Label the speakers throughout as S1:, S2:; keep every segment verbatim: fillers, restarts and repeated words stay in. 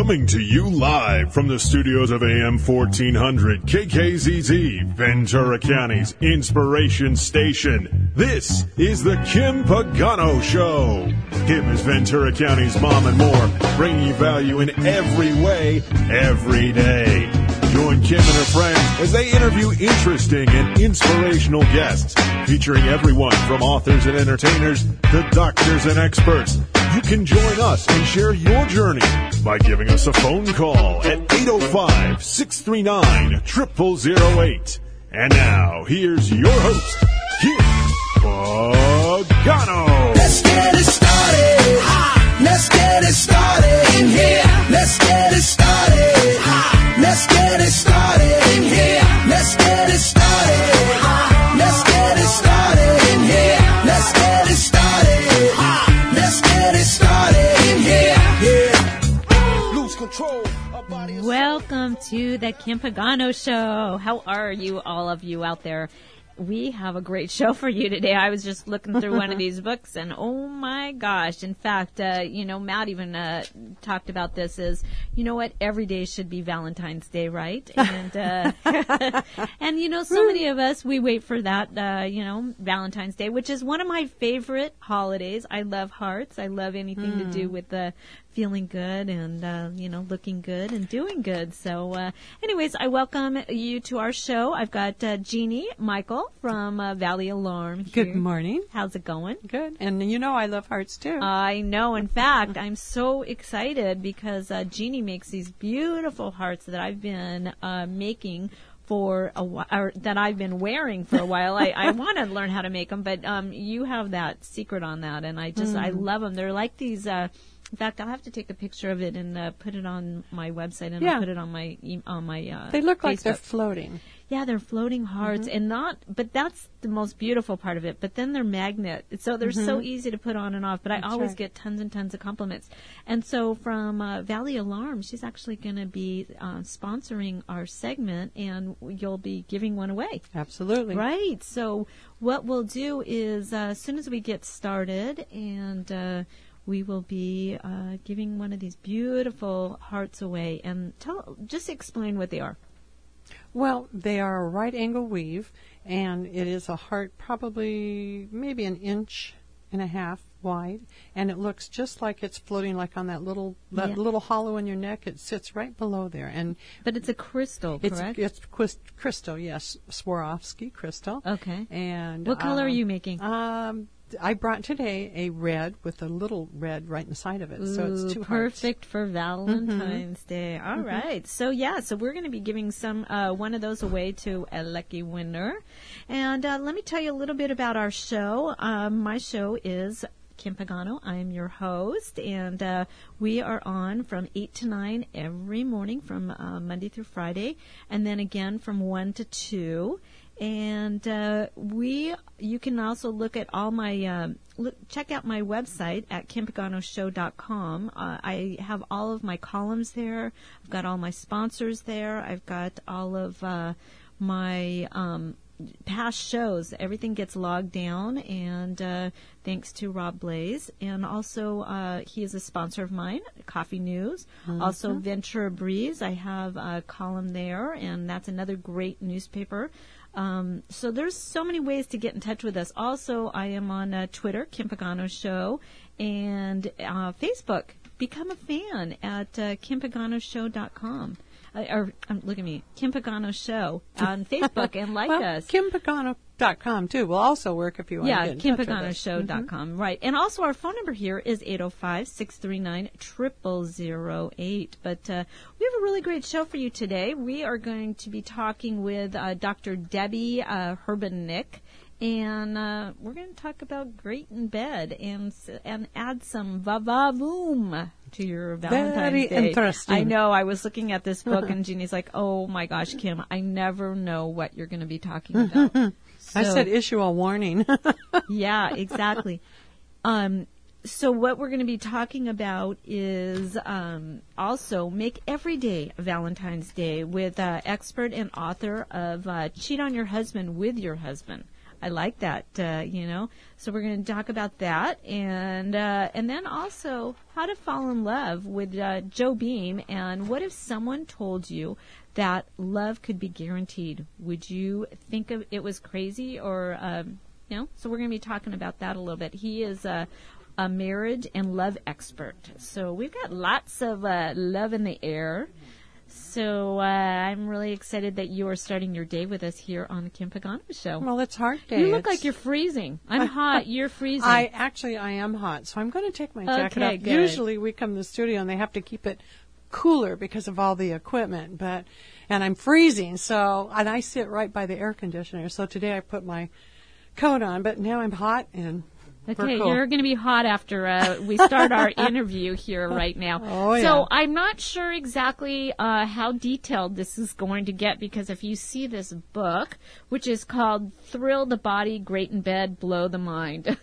S1: Coming to you live from the studios of A M fourteen hundred K K Z Z, Ventura County's inspiration station. This is the Kim Pagano Show. Kim is Ventura County's mom and more, bringing you value in every way, every day. Join Kim and her friends as they interview interesting and inspirational guests, featuring everyone from authors and entertainers to doctors and experts. You can join us and share your journey by giving us a phone call at eight oh five, six three nine, zero zero zero eight. And now, here's your host, Kim Pagano.
S2: Let's get it started. Ha! Let's get it started in here. Let's get it started. Ha! Let's get it started in here. Let's get it started. Ha! Let's get it started in here. Let's get it started. Ha! Let's get it started in here. Yeah. Lose control.
S3: Welcome to the Kim Pagano Show. How are you, all of you out there? We have a great show for you today. I was just looking through one of these books, and oh my gosh. In fact, uh, you know, Matt even uh, talked about this is, you know what, every day should be Valentine's Day, right? And, uh, and you know, so many of us, we wait for that, uh, you know, Valentine's Day, which is one of my favorite holidays. I love hearts. I love anything mm. to do with the feeling good and, uh, you know, looking good and doing good. So, uh, anyways, I welcome you to our show. I've got uh, Jeannie Michael from uh, Valley Alarm here.
S4: Good morning.
S3: How's it going?
S4: Good. And you know I love hearts, too.
S3: I know. In fact, I'm so excited because uh, Jeannie makes these beautiful hearts that I've been uh, making for a while, or that I've been wearing for a while. I, I want to learn how to make them, but um, you have that secret on that, and I just, mm. I love them. They're like these... Uh, In fact, I'll have to take a picture of it and uh, put it on my website, and yeah. I'll put it on my on my. Uh,
S4: they look
S3: Facebook.
S4: like they're floating.
S3: Yeah, they're floating hearts, mm-hmm. and not. But that's the most beautiful part of it. But then they're magnet, so they're mm-hmm. so easy to put on and off. But I that's always right. get tons and tons of compliments. And so from uh, Valley Alarm, she's actually going to be uh, sponsoring our segment, and you'll be giving one away.
S4: Absolutely.
S3: Right. So what we'll do is uh, as soon as we get started, and. Uh, We will be uh, giving one of these beautiful hearts away, and tell, just explain what they are.
S4: Well, they are a right angle weave, and it is a heart probably maybe an inch and a half wide, and it looks just like it's floating, like on that little that yeah. little hollow in your neck. It sits right below there, and
S3: but it's a crystal,
S4: it's,
S3: correct?
S4: It's quist, crystal, yes, Swarovski crystal.
S3: Okay.
S4: And
S3: what color
S4: um,
S3: are you making?
S4: Um. I brought today a red with a little red right inside of it.
S3: Ooh,
S4: so it's two
S3: perfect
S4: hearts.
S3: For Valentine's mm-hmm. Day. All mm-hmm. right. So, yeah, so we're going to be giving some uh, one of those away to a lucky winner. And uh, let me tell you a little bit about our show. Um, my show is Kim Pagano. I am your host, and uh, we are on from eight to nine every morning from uh, Monday through Friday, and then again from one to two. And uh, we, you can also look at all my, uh, look, check out my website at kim pagano show dot com. Uh, I have all of my columns there. I've got all my sponsors there. I've got all of uh, my um, past shows. Everything gets logged down, and uh, thanks to Rob Blaze. And also, uh, he is a sponsor of mine, Coffee News. Mm-hmm. Also, Ventura Breeze. I have a column there, and that's another great newspaper. Um, so there's so many ways to get in touch with us. Also, I am on uh, Twitter, Kim Pagano Show, and uh, Facebook. Become a fan at uh, kim pagano show dot com. Uh, or um, look at me, Kim Pagano Show on Facebook, and like
S4: well,
S3: us.
S4: kim pagano dot com too will also work if you want
S3: yeah,
S4: to get
S3: kim
S4: in touch
S3: pagano show dot com, mm-hmm. right. And also our phone number here is eight oh five, six three nine, zero zero zero eight. But uh, we have a really great show for you today. We are going to be talking with uh, Doctor Debbie uh, Herbenick. And uh, we're going to talk about great in bed and and add some va-va-voom to your Valentine's
S4: Very
S3: Day.
S4: Interesting.
S3: I know. I was looking at this book, and Jeannie's like, oh, my gosh, Kim, I never know what you're going to be talking about. So,
S4: I said issue a warning.
S3: yeah, exactly. Um, so what we're going to be talking about is um, also make every day a Valentine's Day with uh, expert and author of uh, Cheat on Your Husband with Your Husband. I like that, uh, you know. So we're going to talk about that, and uh, and then also how to fall in love with uh, Joe Beam. And what if someone told you that love could be guaranteed? Would you think of it was crazy, or um, you know? So we're going to be talking about that a little bit. He is a, a marriage and love expert. So we've got lots of uh, love in the air. So uh, I'm really excited that you are starting your day with us here on the Kim Pagano Show.
S4: Well, it's hard day.
S3: You look
S4: it's,
S3: like you're freezing. I'm hot. You're freezing.
S4: I actually I am hot, so I'm going to take my jacket
S3: Okay,
S4: off.
S3: good.
S4: Usually we come to the studio and they have to keep it cooler because of all the equipment, but and I'm freezing. So and I sit right by the air conditioner. So today I put my coat on, but now I'm hot and
S3: Okay,
S4: cool.
S3: You're going to be hot after uh, we start our interview here right now.
S4: Oh, yeah.
S3: So I'm not sure exactly uh, how detailed this is going to get, because if you see this book, which is called Thrill the Body, Great in Bed, Blow the Mind.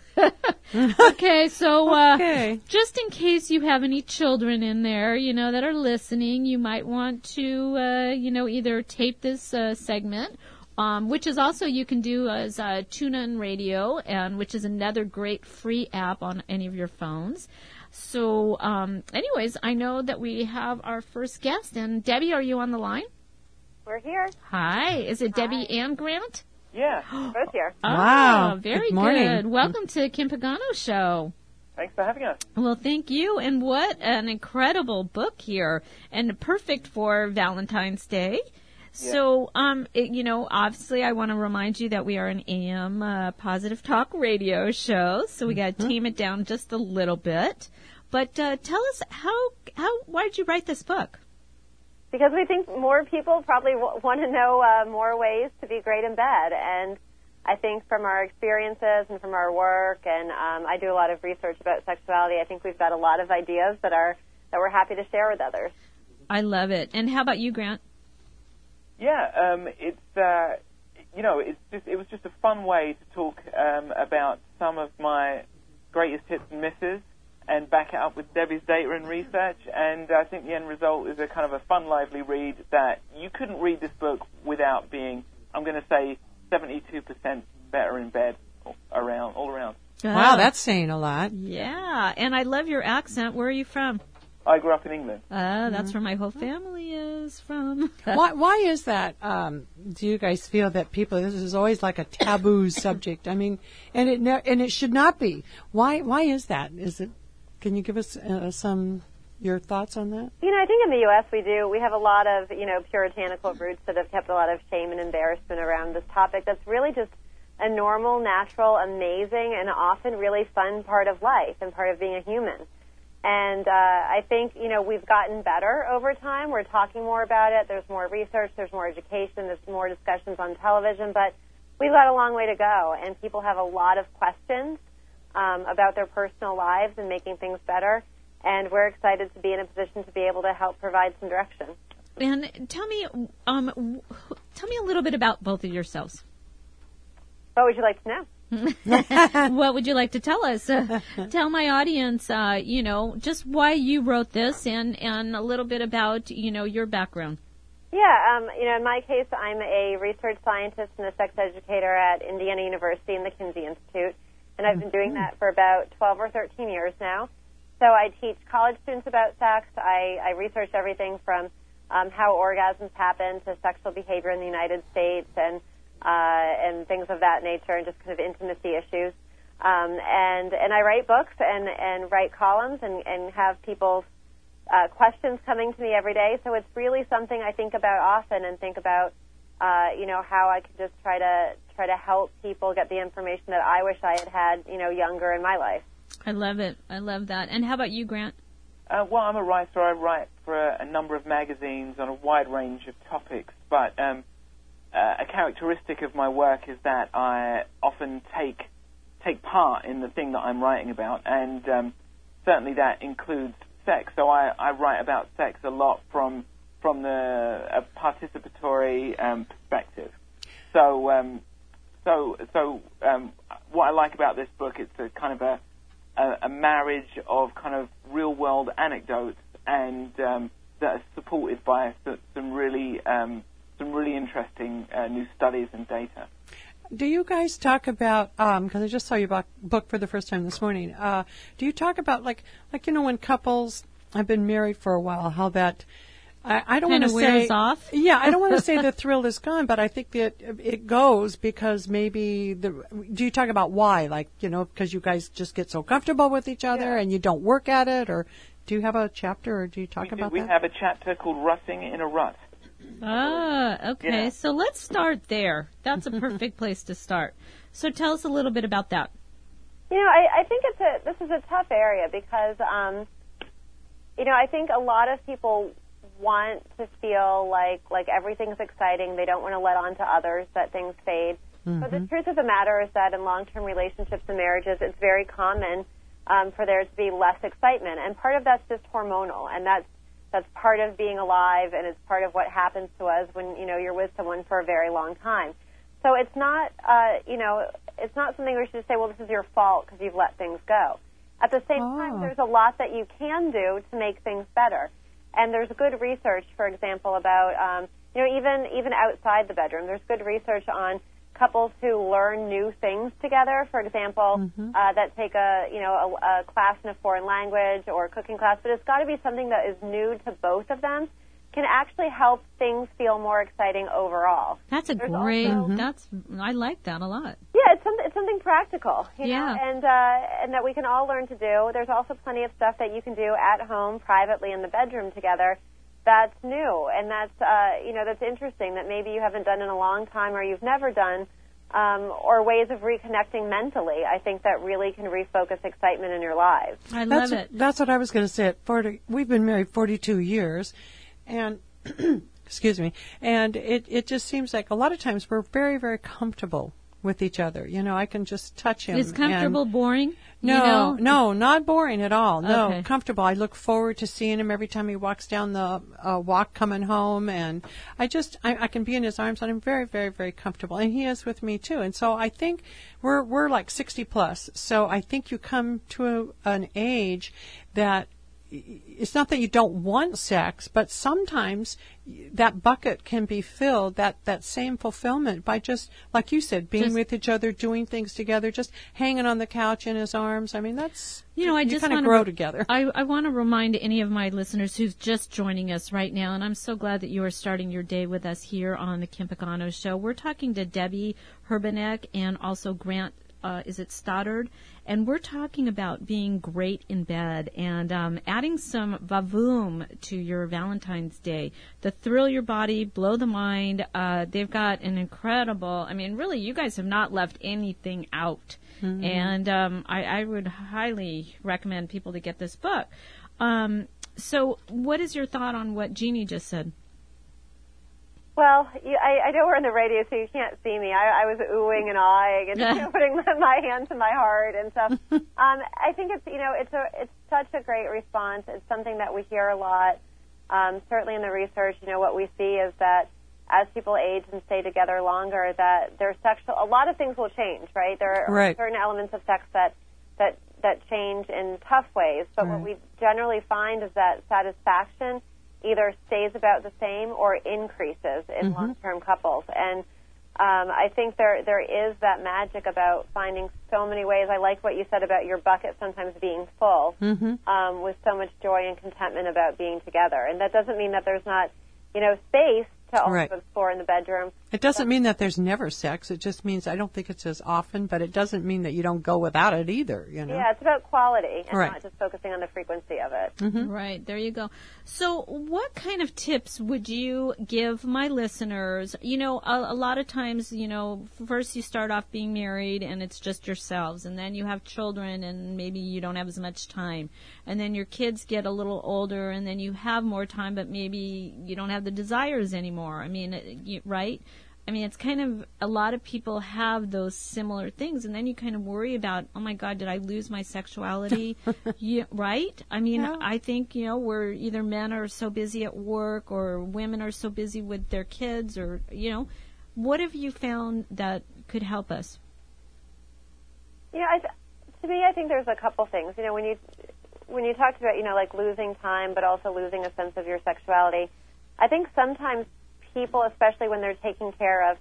S3: Okay, so uh,
S4: Okay.
S3: just in case you have any children in there, you know, that are listening, you might want to, uh, you know, either tape this uh, segment, Um, which is also you can do as uh, TuneIn Radio, and which is another great free app on any of your phones. So, um, anyways, I know that we have our first guest, and Debbie, are you on the line?
S5: We're here.
S3: Hi, is it
S5: Hi.
S3: Debbie and Grant?
S5: Yeah, both here.
S4: Wow,
S3: Oh, very
S4: good morning.
S3: good. Welcome to Kim Pagano Show.
S5: Thanks for having us.
S3: Well, thank you, and what an incredible book here, and perfect for Valentine's Day. So, um, it, you know, obviously I want to remind you that we are an A M uh, positive talk radio show, so we got to tame it down just a little bit. But uh, tell us how, how, why did you write this book?
S5: Because we think more people probably w- want to know uh, more ways to be great in bed. And I think from our experiences and from our work, and um, I do a lot of research about sexuality, I think we've got a lot of ideas that are that we're happy to share with others.
S3: I love it. And how about you, Grant?
S6: Yeah, um, it's uh, you know, it's just it was just a fun way to talk um, about some of my greatest hits and misses, and back it up with Debbie's data and research. And I think the end result is a kind of a fun, lively read that you couldn't read this book without being, I'm going to say, seventy-two percent better in bed around all around.
S4: Wow,
S3: Oh,
S4: that's saying a lot.
S3: yeah. And I love your accent. Where are you from?
S6: I grew up in England.
S3: Uh, that's where my whole family is from.
S4: why, why is that? Um, do you guys feel that people? This is always like a taboo subject. I mean, and it ne- and it should not be. Why? Why is that? Is it? Can you give us uh, some your thoughts on that?
S5: You know, I think in the U S we do. We have a lot of, you know, puritanical roots that have kept a lot of shame and embarrassment around this topic. That's really just a normal, natural, amazing, and often really fun part of life and part of being a human. And uh, I think, you know, we've gotten better over time. We're talking more about it. There's more research. There's more education. There's more discussions on television. But we've got a long way to go. And people have a lot of questions um, about their personal lives and making things better. And we're excited to be in a position to be able to help provide some direction.
S3: And tell me, um, w- tell me a little bit about both of yourselves.
S5: What would you like to know?
S3: What would you like to tell us? Uh, tell my audience, uh, you know, just why you wrote this, and, and a little bit about, you know, your background.
S5: Yeah, um, you know, in my case, I'm a research scientist and a sex educator at Indiana University and the Kinsey Institute, and I've been doing that for about twelve or thirteen years now. So I teach college students about sex. I, I research everything from um, how orgasms happen to sexual behavior in the United States and Uh, and things of that nature, and just kind of intimacy issues. Um, and and I write books and, and write columns and, and have people's uh, questions coming to me every day. So it's really something I think about often, and think about, uh, you know, how I could just try to try to help people get the information that I wish I had had, you know, younger in my life.
S3: I love it. I love that. And how about you, Grant?
S6: Uh, well, I'm a writer. I write for a, a number of magazines on a wide range of topics, but um, Uh, a characteristic of my work is that I often take take part in the thing that I'm writing about, and um, certainly that includes sex. So I, I write about sex a lot from from the a participatory um, perspective. So um, so so um, what I like about this book, it's a kind of a a, a marriage of kind of real world anecdotes and um, that are supported by some really um, some really interesting uh, new studies and data.
S4: do you guys talk about, because I just saw your book, book for the first time this morning, uh, do you talk about, like, like you know, when couples have been married for a while, how that, I, I don't want to say,
S3: wears off?
S4: Yeah, I don't want to say the thrill is gone, but I think that it goes because maybe, the, do you talk about why? Like, you know, because you guys just get so comfortable with each other
S6: Yeah.
S4: and you don't work at it, or do you have a chapter, or do you talk
S6: we do,
S4: about
S6: we
S4: that?
S6: We have a chapter called Rutting in a Rut.
S3: Ah, okay.
S6: Yeah.
S3: So let's start there. That's a perfect place to start. So tell us a little bit about that.
S5: You know, I, I think it's a this is a tough area because, um, you know, I think a lot of people want to feel like like everything's exciting. They don't want to let on to others that things fade.
S4: Mm-hmm.
S5: But the truth of the matter is that in long-term relationships and marriages, it's very common um, for there to be less excitement, and part of that's just hormonal, and that's that's part of being alive, and it's part of what happens to us when you know you're with someone for a very long time. So it's not, uh, you know, it's not something we should say, well, this is your fault because you've let things go. At the same
S4: Oh.
S5: time, there's a lot that you can do to make things better. And there's good research, for example, about, um, you know, even even outside the bedroom. There's good research on couples who learn new things together. For example,
S4: Mm-hmm.
S5: uh, that take a, you know, a, a class in a foreign language or a cooking class. But it's got to be something that is new to both of them. Can actually help things feel more exciting overall.
S3: That's a
S5: There's
S3: great.
S5: also-
S3: That's I like that a lot.
S5: Yeah, it's something, it's something practical, you
S3: Yeah.
S5: know, and uh, and that we can all learn to do. There's also plenty of stuff that you can do at home, privately in the bedroom together. That's new, and that's uh, you know that's interesting. That maybe you haven't done in a long time, or you've never done, um, or ways of reconnecting mentally. I think that really can refocus excitement in your lives.
S3: I
S4: That's,
S3: love it.
S4: that's what I was going to say. At forty, we've been married forty-two years, and excuse me, and it, it just seems like a lot of times we're very, very comfortable with each other. You know, I can just touch him.
S3: Is comfortable
S4: and,
S3: boring?
S4: no,
S3: you know?
S4: no, not boring at all. No,
S3: Okay.
S4: comfortable. I look forward to seeing him every time he walks down the uh, walk coming home, and I just I, I can be in his arms, and I'm very, very, very comfortable, and he is with me too. And so I think we're we're like sixty plus. So I think you come to a, an age that it's not that you don't want sex, but sometimes that bucket can be filled, that, that same fulfillment, by just, like you said, being
S3: Just-
S4: with each other, doing things together, just hanging on the couch in his arms. I mean, that's,
S3: You know, I
S4: you
S3: just
S4: kind of
S3: wanna
S4: grow
S3: re-
S4: together.
S3: I, I want to remind any of my listeners who's just joining us right now, and I'm so glad that you are starting your day with us here on the Kim Pagano Show. We're talking to Debbie Herbanek and also Grant, uh, is it Stoddard? And we're talking about being great in bed and um, adding some vavoom to your Valentine's Day. The thrill your body, blow the mind. Uh, they've got an incredible, I mean, really, you guys have not left anything out.
S4: Mm-hmm.
S3: And um, I, I would highly recommend people to get this book. Um, so what is your thought on what Jeannie just said?
S5: Well, you, I, I know we're on the radio, so you can't see me. I, I was oohing and awing and you know, putting my, my hand to my heart and stuff. um, I think it's you know it's a it's such a great response. It's something that we hear a lot. Um, certainly in the research, you know what we see is that as people age and stay together longer, that their sexual a lot of things will change. Right, there are
S4: Right.
S5: certain elements of sex that that that change in tough ways. But
S4: Right.
S5: what we generally find is that satisfaction either stays about the same or increases in
S4: Mm-hmm.
S5: long-term couples. And um, I think there there is that magic about finding so many ways. I like what you said about your bucket sometimes being full
S4: Mm-hmm.
S5: um, with so much joy and contentment about being together. And that doesn't mean that there's not, you know, space to also
S4: Right.
S5: explore in the bedroom.
S4: It doesn't mean that there's never sex. It just means, I don't think it's as often, but it doesn't mean that you don't go without it either, you know?
S5: Yeah, it's about quality and
S4: Right.
S5: not just focusing on the frequency of it.
S4: Mm-hmm.
S3: Right, there you go. So what kind of tips would you give my listeners? You know, a, a lot of times, you know, first you start off being married and it's just yourselves, and then you have children and maybe you don't have as much time. And then your kids get a little older and then you have more time, but maybe you don't have the desires anymore. I mean, it- you, right? I mean, it's kind of, a lot of people have those similar things, and then you kind of worry about, oh my God, did I lose my sexuality? Yeah, right? I mean,
S4: Yeah.
S3: I think, you know, we're either men are so busy at work or women are so busy with their kids, or, you know, what have you found that could help us?
S5: You know, I th- to me, I think there's a couple things. You know, when you when you talked about, you know, like losing time, but also losing a sense of your sexuality, I think sometimes people, especially when they're taking care of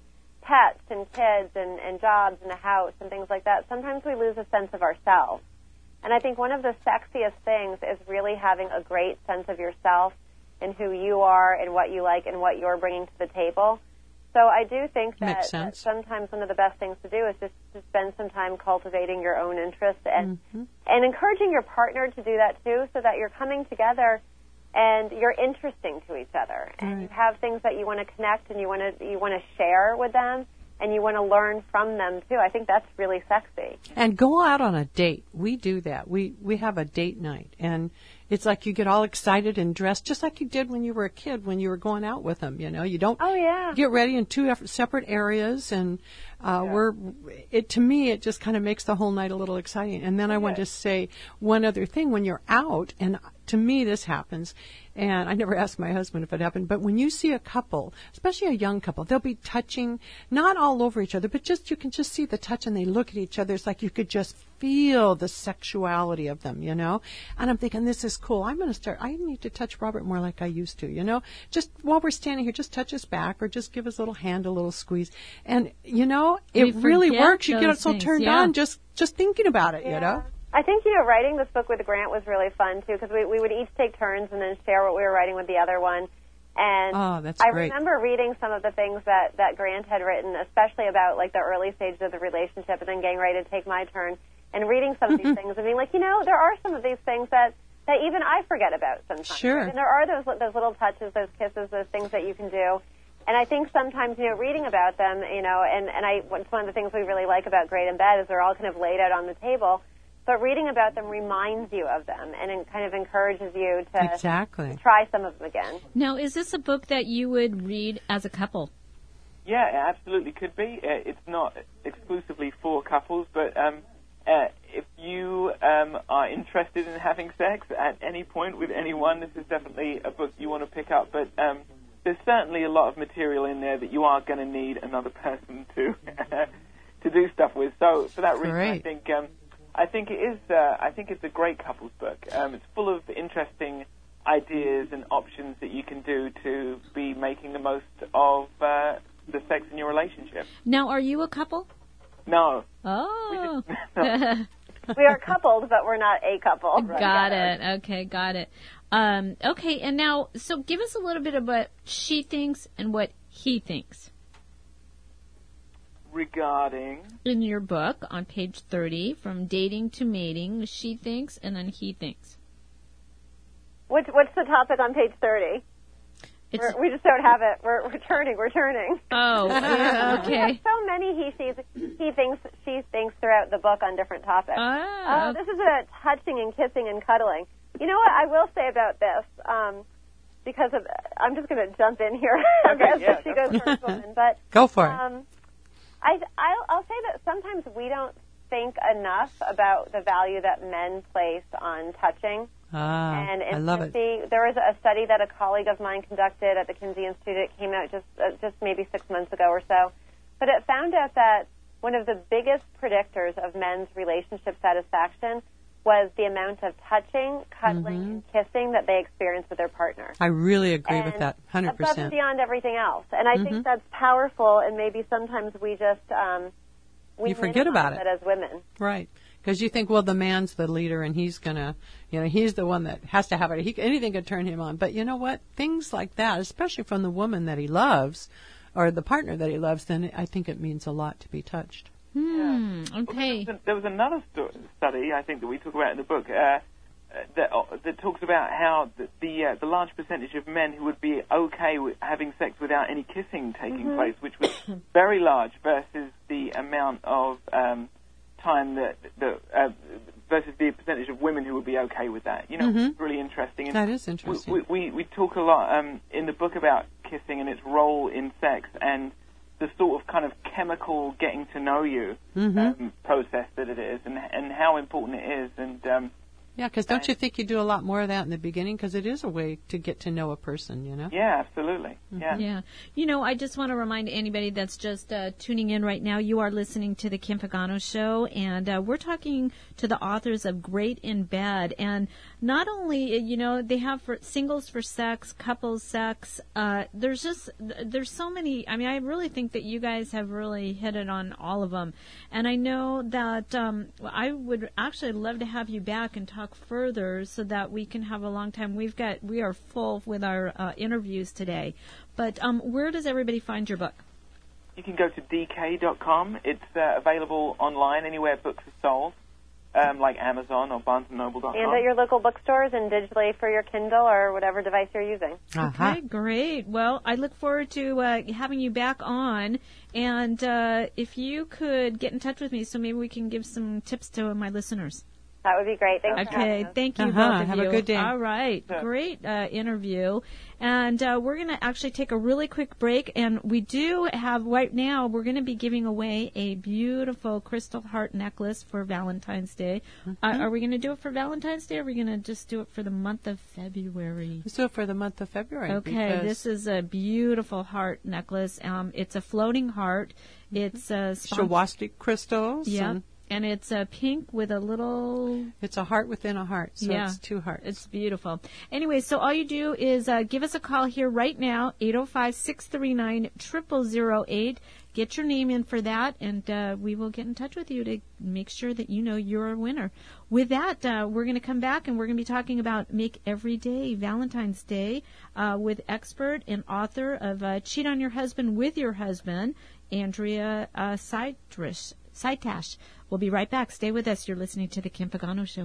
S5: pets and kids and, and jobs and a house and things like that, sometimes we lose a sense of ourselves. And I think one of the sexiest things is really having a great sense of yourself and who you are and what you like and what you're bringing to the table. So I do think that, that sometimes one of the best things to do is just to spend some time cultivating your own interests and mm-hmm. and encouraging your partner to do that too, so that you're coming together and you're interesting to each other, and right. you have things that you want to connect and you want to you want to share with them, and you want to learn from them too. I think that's really sexy.
S4: And go out on a date. We do that. We we have a date night, and it's like you get all excited and dressed just like you did when you were a kid, when you were going out with them. You know, you don't
S5: oh, yeah.
S4: get ready in two separate areas, and uh, yeah. we're it to me it just kind of makes the whole night a little exciting. And then I okay. want to say one other thing: when you're out, and to me this happens, and I never asked my husband if it happened, but when you see a couple, especially a young couple, they'll be touching, not all over each other, but just you can just see the touch, and they look at each other. It's like you could just feel the sexuality of them, you know. And I'm thinking, this is cool. I'm going to start. I need to touch Robert more like I used to, you know. Just while we're standing here, just touch his back or just give his little hand a little squeeze. And you know, it
S3: we
S4: really works. You get so
S3: things,
S4: turned
S3: yeah.
S4: on just just thinking about it,
S5: yeah.
S4: you know.
S5: I think, you know, writing this book with Grant was really fun, too, because we, we would each take turns and then share what we were writing with the other one. And
S4: oh, that's
S5: I
S4: great.
S5: remember reading some of the things that, that Grant had written, especially about, like, the early stages of the relationship and then getting ready to take my turn, and reading some of these things and being like, you know, there are some of these things that, that even I forget about sometimes.
S4: Sure.
S5: Right? And there are those those little touches, those kisses, those things that you can do. And I think sometimes, you know, reading about them, you know, and, and I, it's one of the things we really like about Great in Bed is they're all kind of laid out on the table. But reading about them reminds you of them, and it kind of encourages you to
S4: exactly.
S5: try some of them again.
S3: Now, is this a book that you would read as a couple?
S6: Yeah, it absolutely could be. Uh, it's not exclusively for couples, but um, uh, if you um, are interested in having sex at any point with anyone, this is definitely a book you want to pick up. But um, there's certainly a lot of material in there that you are going to need another person to to do stuff with. So for that reason,
S4: Great.
S6: I think... Um, I think it is. Uh, I think it's a great couples book. Um, it's full of interesting ideas and options that you can do to be making the most of uh, the sex in your relationship.
S3: Now, are you a couple?
S6: No.
S3: Oh.
S6: We, just, no.
S5: We are coupled, but we're not a couple.
S3: Right. Got it. Okay, got it. Um, okay, and now, so give us a little bit of what she thinks and what he thinks.
S6: Regarding?
S3: In your book, on page thirty, from dating to mating, she thinks and then he thinks.
S5: What's, what's the topic on page thirty?
S3: It's,
S5: we're, we just don't have it. We're, we're turning. We're turning.
S3: Oh, yeah, okay.
S5: We have so many he, she's, he thinks, she thinks throughout the book on different topics.
S3: Ah.
S5: Uh, this is about touching and kissing and cuddling. You know what I will say about this? Um, because of, I'm just going to jump in here
S6: Okay,
S5: as
S6: yeah,
S5: she goes first woman. But,
S4: Go for it.
S5: Um, I, I'll, I'll say that sometimes we don't think enough about the value that men place on touching.
S4: Ah,
S5: and
S4: I love it.
S5: There was a study that a colleague of mine conducted at the Kinsey Institute. It came out just uh, just maybe six months ago or so. But it found out that one of the biggest predictors of men's relationship satisfaction was the amount of touching, cuddling,
S4: mm-hmm.
S5: and kissing that they experience with their partner.
S4: I really agree
S5: and
S4: with that, one hundred percent.
S5: Above and beyond everything else. And I
S4: mm-hmm.
S5: think that's powerful, and maybe sometimes we just... Um, we
S4: you forget about it.
S5: as women.
S4: Right. Because you think, well, the man's the leader, and he's going to, you know, he's the one that has to have it. He, anything could turn him on. But you know what? Things like that, especially from the woman that he loves or the partner that he loves, then I think it means a lot to be touched.
S3: Hmm.
S6: Yeah.
S3: Okay.
S6: Well, there, was a, there was another stu- study, I think, that we talk about in the book uh, that uh, that talks about how the the, uh, the large percentage of men who would be okay with having sex without any kissing taking
S5: mm-hmm.
S6: place, which was very large, versus the amount of um, time that the uh, versus the percentage of women who would be okay with that. You know,
S4: mm-hmm.
S6: it's really interesting. And
S4: that is interesting.
S6: We, we we talk a lot um, in the book about kissing and its role in sex and the sort of kind of chemical getting to know you
S4: mm-hmm.
S6: um, process that it is, and and how important it is. And um,
S4: yeah, because don't you think you do a lot more of that in the beginning? Because it is a way to get to know a person, you know?
S6: Yeah, absolutely. Yeah.
S3: Yeah. You know, I just want to remind anybody that's just uh, tuning in right now, you are listening to the Kim Pagano Show, and uh, we're talking to the authors of Great in Bed. And not only, you know, they have for singles for sex, couples sex. Uh, there's just, there's so many. I mean, I really think that you guys have really hit it on all of them. And I know that um, I would actually love to have you back and talk further so that we can have a long time. We've got, we are full with our uh, interviews today. But um, where does everybody find your book?
S6: You can go to d k dot com. It's uh, available online anywhere books are sold, um, like Amazon or barnes and noble dot com.
S5: And at your local bookstores and digitally for your Kindle or whatever device you're using.
S4: Uh-huh.
S3: Okay, great. Well, I look forward to uh, having you back on. And uh, if you could get in touch with me so maybe we can give some tips to my listeners.
S5: That would be great. Thanks for having
S3: Okay,
S5: us.
S3: thank you
S4: Uh-huh.
S3: both of
S4: Have
S3: you.
S4: a good day.
S3: All right,
S6: Yeah.
S3: great uh, interview. And uh, we're going to actually take a really quick break. And we do have, right now, we're going to be giving away a beautiful crystal heart necklace for Valentine's Day.
S4: Mm-hmm.
S3: Uh, are we going to do it for Valentine's Day, or are we going to just do it for the month of February?
S4: Let's do it for the month of February.
S3: Okay,
S4: because
S3: this is a beautiful heart necklace. Um, it's a floating heart. It's a spon-
S4: Shawastik crystals.
S3: Yeah,
S4: and
S3: and it's a pink with a little.
S4: it's a heart within a heart, so
S3: Yeah.
S4: it's two hearts.
S3: It's beautiful. Anyway, so all you do is uh, give us a call here right now, eight oh five, six three nine, zero zero zero eight. Get your name in for that, and uh, we will get in touch with you to make sure that you know you're a winner. With that, uh, we're going to come back, and we're going to be talking about Make Every Day Valentine's Day uh, with expert and author of uh, Cheat on Your Husband with Your Husband, Andrea uh, Seitrish, Seitash. We'll be right back. Stay with us. You're listening to The Kim Pagano Show.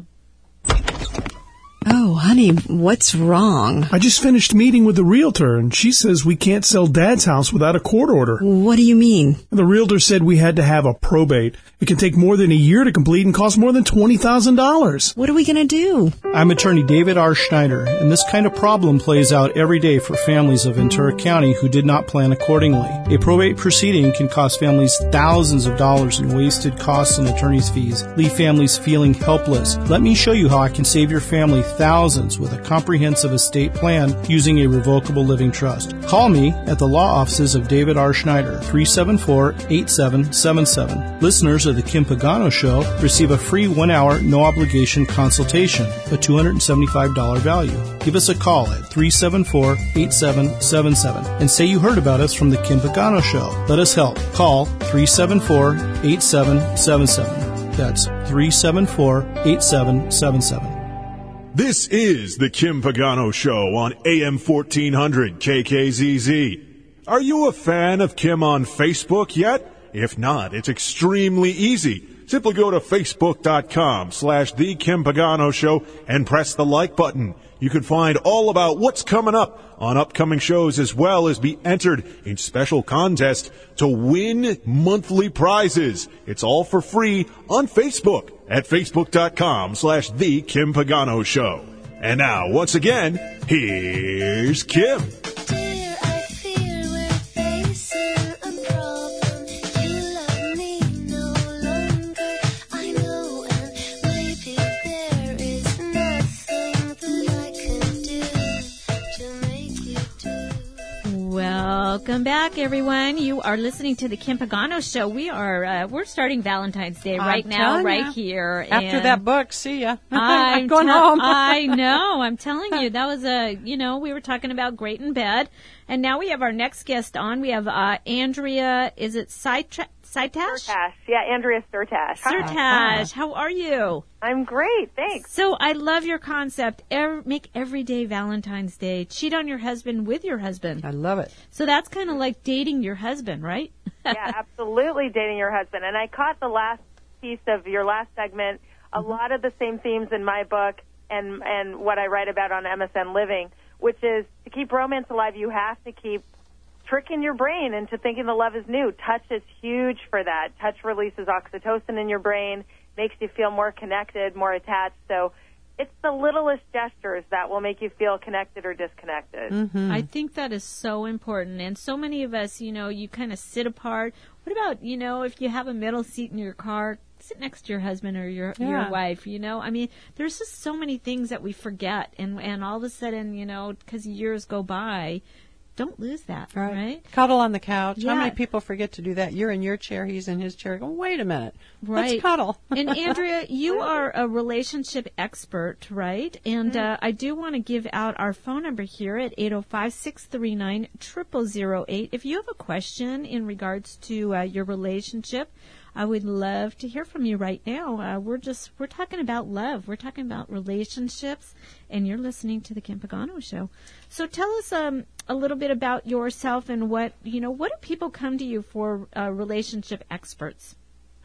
S7: Oh, honey, what's wrong?
S8: I just finished meeting with the realtor, and she says we can't sell Dad's house without a court order.
S7: What do you mean?
S8: The realtor said we had to have a probate. It can take more than a year to complete and cost more than twenty thousand dollars.
S7: What are we going to do?
S9: I'm attorney David R. Schneider, and this kind of problem plays out every day for families of Ventura County who did not plan accordingly. A probate proceeding can cost families thousands of dollars in wasted costs and attorney's fees, leave families feeling helpless. Let me show you how I can save your family thousands with a comprehensive estate plan using a revocable living trust. Call me at the law offices of David R. Schneider, three seven four, eight seven seven seven. Listeners of the Kim Pagano Show receive a free one-hour, no-obligation consultation, a two hundred seventy-five dollars value. Give us a call at three seven four, eight seven seven seven and say you heard about us from the Kim Pagano Show. Let us help. Call three seven four, eight seven seven seven. That's three seven four, eight seven seven seven.
S1: This is the Kim Pagano Show on A M fourteen hundred K K Z Z. Are you a fan of Kim on Facebook yet? If not, it's extremely easy. Simply go to facebook.com slash The Kim Pagano Show and press the like button. You can find all about what's coming up on upcoming shows, as well as be entered in special contests to win monthly prizes. It's all for free on Facebook at facebook.com slash The Kim Pagano Show. And now, once again, here's Kim.
S2: Dear, I fear we're facing a problem. You love me no longer. I know, and maybe there is nothing that I can do to make you do.
S3: Welcome back, everyone. You are listening to the Kim Pagano Show. We are uh, we're starting Valentine's Day
S4: I'm
S3: right now,
S4: telling
S3: right
S4: ya.
S3: here.
S4: After
S3: and
S4: that book, see ya.
S3: I'm
S4: I'm going
S3: tell-
S4: home.
S3: I know. I'm telling you, that was a, you know, we were talking about great in bed. And now we have our next guest on. We have uh, Andrea, is it Seitash? Seitash?
S5: Sertash. Yeah, Andrea Sertash. Hi.
S3: Sertash. How are you?
S5: I'm great, thanks.
S3: So I love your concept. Ev- make every day Valentine's Day. Cheat on your husband with your husband.
S4: I love it.
S3: So that's kind of like dating your husband, right?
S5: Yeah, absolutely dating your husband. And I caught the last piece of your last segment, a
S3: Mm-hmm.
S5: lot of the same themes in my book and, and what I write about on M S N Living, which is to keep romance alive, you have to keep tricking your brain into thinking the love is new. Touch is huge for that. Touch releases oxytocin in your brain, makes you feel more connected, more attached. So it's the littlest gestures that will make you feel connected or disconnected.
S4: Mm-hmm.
S3: I think that is so important. And so many of us, you know, you kind of sit apart. What about, you know, if you have a middle seat in your car, sit next to your husband or your
S4: Yeah.
S3: your wife, you know? I mean, there's just so many things that we forget. And, and all of a sudden, you know, because years go by, don't lose that,
S4: Right.
S3: right?
S4: Cuddle on the couch.
S3: Yeah.
S4: How many people forget to do that? You're in your chair, he's in his chair. Go, wait a minute.
S3: Right.
S4: Let's cuddle.
S3: And Andrea, you are a relationship expert, right? And uh, I do want to give out our phone number here at eight oh five, six three nine, zero zero zero eight. If you have a question in regards to uh, your relationship, I would love to hear from you right now. Uh, we're just, we're talking about love. We're talking about relationships, and you're listening to the Kim Pagano Show. So tell us um, a little bit about yourself and what, you know, what do people come to you for uh, relationship experts?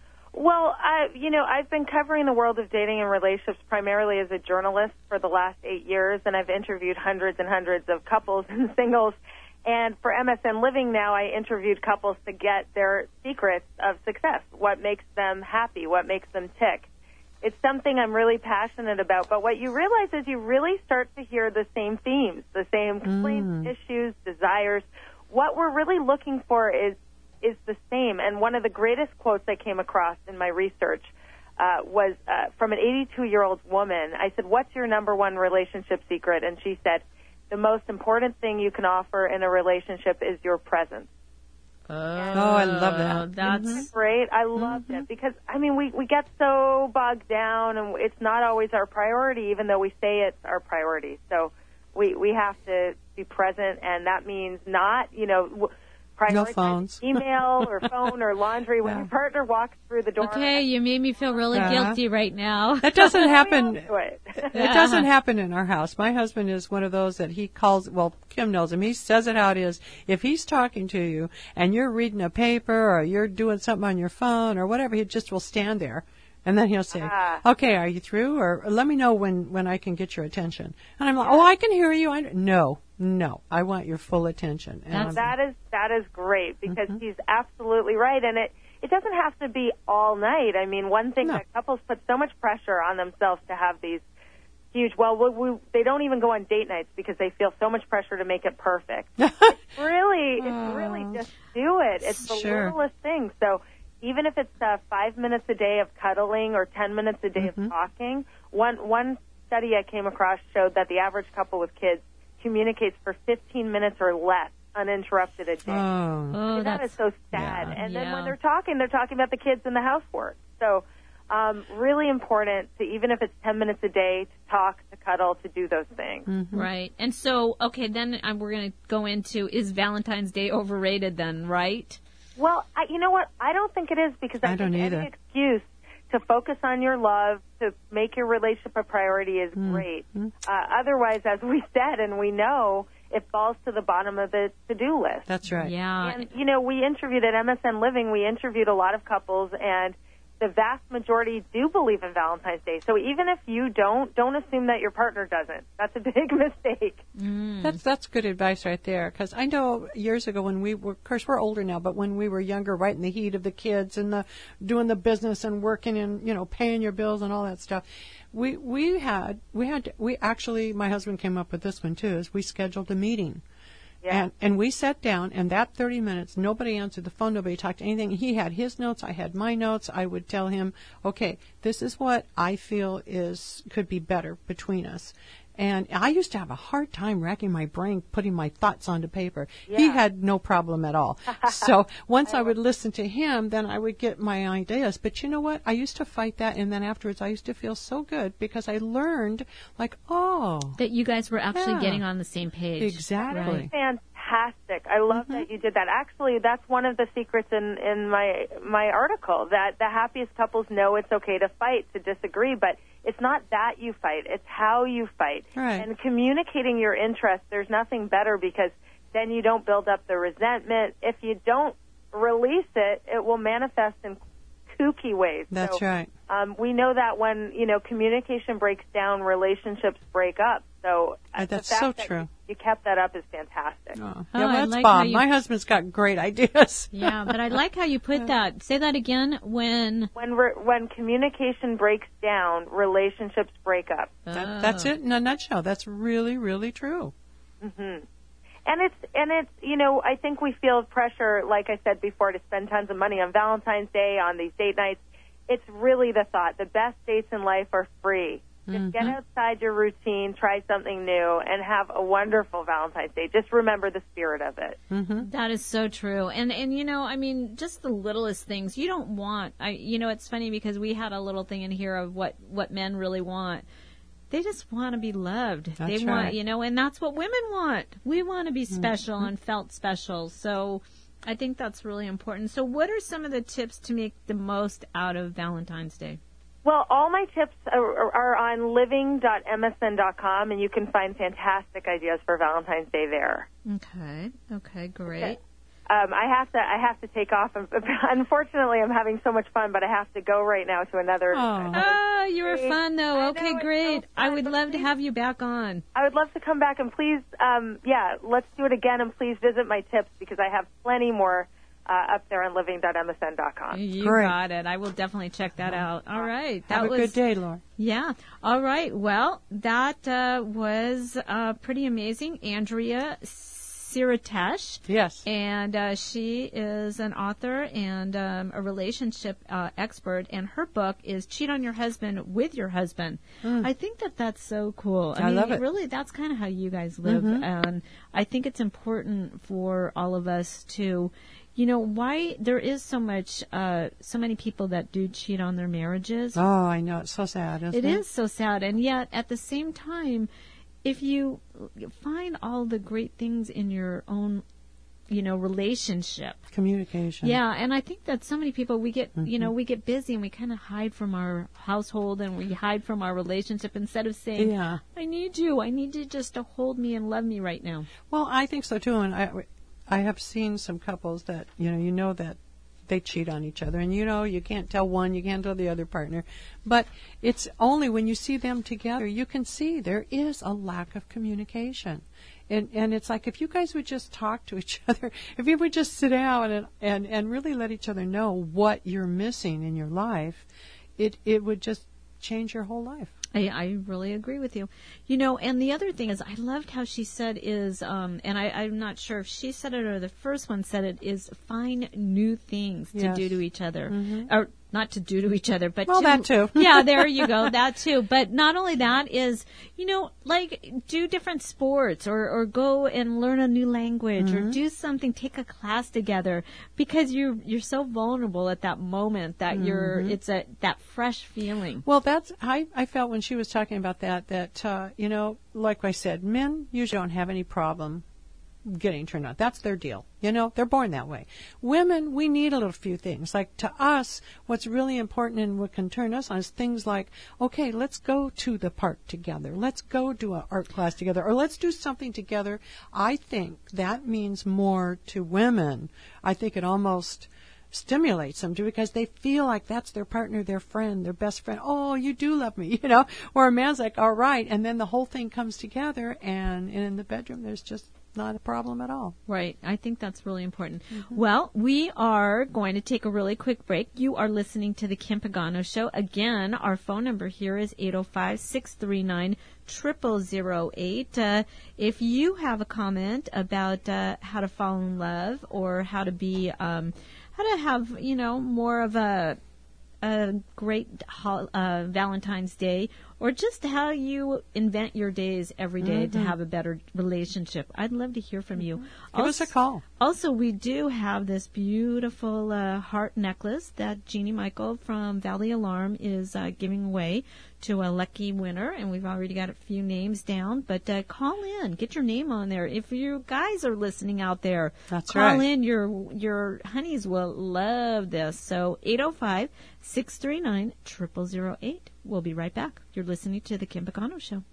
S10: Well, I, you know, I've been covering the world of dating and relationships primarily as a journalist for the last eight years, and I've interviewed hundreds and hundreds of couples and singles. And for M S N Living now, I interviewed couples to get their secrets of success, what makes them happy, what makes them tick. It's something I'm really passionate about, but what you realize is you really start to hear the same themes, the same complaints,
S4: Mm.
S10: issues, desires. What we're really looking for is is the same. And one of the greatest quotes I came across in my research uh, was uh, from an eighty-two-year-old woman. I said, "What's your number one relationship secret?" And she said, "The most important thing you can offer in a relationship is your presence."
S3: Oh,
S4: I love that.
S3: That's
S10: Mm-hmm. Great. I loved
S4: Mm-hmm.
S10: it because, I mean, we, we get so bogged down and it's not always our priority, even though we say it's our priority. So we, we have to be present, and that means not, you know, w-
S4: No
S10: prioritize
S4: phones.
S10: email or phone or laundry. When
S4: Yeah.
S10: your partner walks through the door.
S3: okay. You made me feel really
S4: Uh-huh.
S3: guilty right now.
S4: That doesn't happen.
S10: Do it.
S4: It doesn't happen in our house. My husband is one of those that he calls, well, Kim knows him. He says it how it is. If he's talking to you and you're reading a paper or you're doing something on your phone or whatever, he just will stand there. And then he'll say,
S10: Ah.
S4: okay, are you through? Or let me know when, when I can get your attention. And I'm like, oh, I can hear you. I No, no, I want your full attention. And I'm-
S10: That is that is great because
S4: Mm-hmm.
S10: he's absolutely right, and it it doesn't have to be all night. I mean, one thing
S4: No.
S10: that couples put so much pressure on themselves to have these huge. Well, we, we, they don't even go on date nights because they feel so much pressure to make it perfect. it's really, it's really just do it. It's the
S4: Sure.
S10: littlest thing. So even if it's uh, five minutes a day of cuddling or ten minutes a day
S4: Mm-hmm.
S10: of talking, one one study I came across showed that the average couple with kids communicates for fifteen minutes or less uninterrupted a day.
S4: Oh.
S3: Oh,
S10: And that
S3: that's
S10: is so sad.
S4: Yeah.
S10: And then
S3: Yeah.
S10: when they're talking, they're talking about the kids and the housework. So um, really important to, even if it's ten minutes a day, to talk, to cuddle, to do those things.
S4: Mm-hmm.
S3: right. And so, okay, then um, we're going to go into, is Valentine's Day overrated then, right?
S10: Well, I, you know what? I don't think it is because I,
S4: I don't
S10: think
S4: either.
S10: any excuse to focus on your love, to make your relationship a priority is
S4: Mm-hmm.
S10: great. Uh, otherwise, as we said and we know, it falls to the bottom of the to-do list.
S4: That's right.
S3: Yeah.
S10: And, you know, we interviewed at M S N Living, we interviewed a lot of couples, and the vast majority do believe in Valentine's Day. So even if you don't, don't assume that your partner doesn't. That's a big mistake.
S4: That's that's good advice right there. Because I know years ago when we were, of course we're older now, but when we were younger, right in the heat of the kids and the doing the business and working and you know paying your bills and all that stuff, we we had we had we actually my husband came up with this one too. Is we scheduled a meeting.
S10: Yeah.
S4: And and we sat down, and that thirty minutes, nobody answered the phone, nobody talked anything. He had his notes, I had my notes. I would tell him, okay, this is what I feel is could be better between us. And I used to have a hard time racking my brain, putting my thoughts onto paper. He
S10: Yeah.
S4: had no problem at all. So once I would listen to him, then I would get my ideas. But you know what? I used to fight that, and then afterwards I used to feel so good because I learned, like, oh,
S3: That you guys were actually
S4: Yeah.
S3: getting on the same page.
S4: exactly.
S10: Fantastic. I love
S4: Mm-hmm.
S10: that you did that. Actually, that's one of the secrets in, in my my article, that the happiest couples know it's okay to fight, to disagree, but it's not that you fight, it's how you fight.
S4: Right.
S10: And communicating your interests, there's nothing better because then you don't build up the resentment. If you don't release it, it will manifest in kooky ways.
S4: That's
S10: So,
S4: right.
S10: Um, we know that when, you know, communication breaks down, relationships break up. So
S4: Uh,
S10: the
S4: that's
S10: fact
S4: so
S10: that
S4: true.
S10: You, you kept that up is fantastic.
S4: Oh.
S3: Oh,
S4: Yeah, well,
S3: I
S4: that's
S3: like how
S4: Bob.
S3: you-
S4: My husband's got great ideas.
S3: Yeah, but I like how you put that. Say that again. When
S10: When re- when communication breaks down, relationships break up.
S4: That, that's it in a nutshell. That's really, really true.
S10: hmm And it's and it's you know I think we feel pressure, like I said before, to spend tons of money on Valentine's Day, on these date nights. It's really the thought. The best dates in life are free. Just
S3: Mm-hmm.
S10: get outside your routine, try something new, and have a wonderful Valentine's Day. Just remember the spirit of it.
S3: Mm-hmm. That is so true. And, and, you know, I mean, just the littlest things you don't want. I, you know, it's funny because we had a little thing in here of what, what men really want. They just want to be loved.
S4: That's
S3: they
S4: right.
S3: want, you know, and that's what women want. We want to be special
S4: Mm-hmm.
S3: and felt special. So I think that's really important. So what are some of the tips to make the most out of Valentine's Day?
S10: Well, all my tips are, are on living dot m s n dot com, and you can find fantastic ideas for Valentine's Day there.
S3: Okay. Okay, great.
S10: Um, I have to I have to take off. Unfortunately, I'm having so much fun, but I have to go right now to another. another
S3: Oh, you were fun, though.
S10: I
S3: Okay,
S10: know, it's
S3: great.
S10: so fun,
S3: I would
S10: but
S3: love to
S10: please-
S3: have you back on.
S10: I would love to come back, and please, um, yeah, let's do it again, and please visit my tips because I have plenty more uh, up there on living dot m s n dot com.
S3: You
S4: Great.
S3: got it. I will definitely check that out. All right. That
S4: Have a
S3: was
S4: good day, Laura.
S3: Yeah. All right. Well, that uh, was uh, pretty amazing. Andrea Siratesh.
S4: Yes.
S3: And uh, she is an author and um, a relationship uh, expert, and her book is Cheat on Your Husband with Your Husband.
S4: Mm.
S3: I think that that's so cool. I,
S4: I
S3: mean,
S4: love it.
S3: Really, that's kind of how you guys live.
S4: Mhm.
S3: And I think it's important for all of us to, you know, why there is so much, uh, so many people that do cheat on their marriages.
S4: Oh, I know. It's so sad, isn't
S3: It
S4: it?
S3: is so sad. And yet, at the same time, if you find all the great things in your own, you know, relationship.
S4: Communication.
S3: Yeah, and I think that so many people, we get, you
S4: Mm-hmm.
S3: know, we get busy and we kind of hide from our household and we hide from our relationship instead of saying,
S4: Yeah.
S3: I need you. I need you just to hold me and love me right now.
S4: Well, I think so too, and I, I have seen some couples that you know, you know that they cheat on each other, and you know you can't tell one, you can't tell the other partner, but it's only when you see them together you can see there is a lack of communication, and and it's like if you guys would just talk to each other, if you would just sit down and and and really let each other know what you're missing in your life, it it would just change your whole life.
S3: I, I really agree with you. You know, and the other thing is, I loved how she said is, um, and I, I'm not sure if she said it or the first one said it, is find new things to
S4: Yes.
S3: do to each other.
S4: Mhm.
S3: Or not to do to each other, but
S4: Well,
S3: to,
S4: that too.
S3: Yeah, there you go, that too. But not only that is, you know, like do different sports or, or go and learn a new language or
S4: Mhm.
S3: do something, take a class together because you're, you're so vulnerable at that moment that you're,
S4: Mhm.
S3: it's a, that fresh feeling.
S4: Well, that's I, I felt when she was talking about that, that, uh, you know, like I said, men usually don't have any problem getting turned on. That's their deal. You know, they're born that way. Women, we need a little few things. Like to us, what's really important and what can turn us on is things like, okay, let's go to the park together. Let's go do an art class together, or let's do something together. I think that means more to women. I think it almost stimulates them to, because they feel like that's their partner, their friend, their best friend. Oh, you do love me, you know. Or a man's like, all right, and then the whole thing comes together, and, and in the bedroom there's just not a problem at all.
S3: Right. I think that's really important. Well, we are going to take a really quick break. You are listening to the Kim Pagano Show. Again, our phone number here is eight oh five, six three nine, zero zero zero eight. Uh, if you have a comment about uh, how to fall in love or how to be, um, how to have, you know, more of a a great hol- uh, Valentine's Day, or just how you invent your days every day to
S4: Mhm.
S3: have a better relationship. I'd love to hear from you.
S4: Give us a call.
S3: Also, we do have this beautiful uh, heart necklace that Jeannie Michael from Valley Alarm is uh, giving away to a lucky winner, and we've already got a few names down. But uh, call in, get your name on there. If you guys are listening out there,
S4: That's
S3: call
S4: right.
S3: in. Your your honeys will love this. So eight oh five, six three nine, zero zero zero eight. We'll be right back. You're listening to the Kim Pagano Show.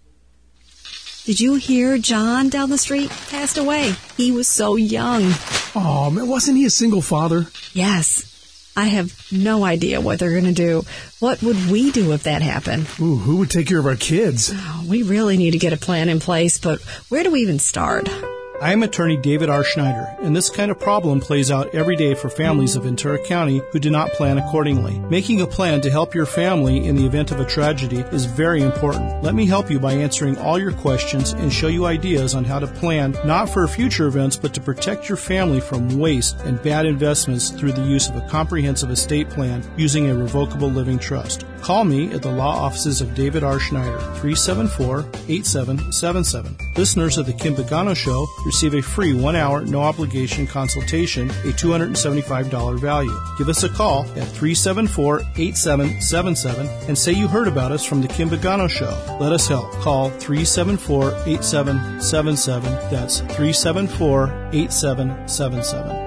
S7: Did you hear John down the street passed away? He was so young.
S8: Oh, man, wasn't he a single father?
S7: Yes. I have no idea what they're going to do. What would we do if that happened?
S8: Ooh, who would take care of our kids?
S7: Oh, we really need to get a plan in place, but where do we even start?
S9: I am attorney David R. Schneider, and this kind of problem plays out every day for families of Ventura County who do not plan accordingly. Making a plan to help your family in the event of a tragedy is very important. Let me help you by answering all your questions and show you ideas on how to plan not for future events, but to protect your family from waste and bad investments through the use of a comprehensive estate plan using a revocable living trust. Call me at the law offices of David R. Schneider, three seven four, eight seven seven seven. Listeners of The Kim Pagano Show receive a free one-hour, no-obligation consultation, a two hundred seventy-five dollars value. Give us a call at three seven four, eight seven seven seven and say you heard about us from The Kim Pagano Show. Let us help. Call three seven four, eight seven seven seven. That's three seven four, eight seven seven seven.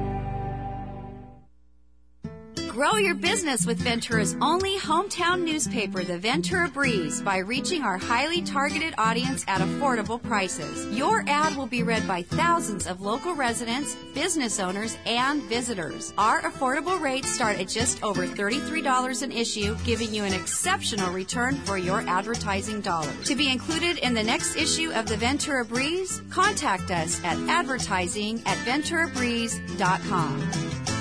S11: Grow your business with Ventura's only hometown newspaper, the Ventura Breeze, by reaching our highly targeted audience at affordable prices. Your ad will be read by thousands of local residents, business owners, and visitors. Our affordable rates start at just over thirty-three dollars an issue, giving you an exceptional return for your advertising dollars. To be included in the next issue of the Ventura Breeze, contact us at advertising at ventura breeze dot com.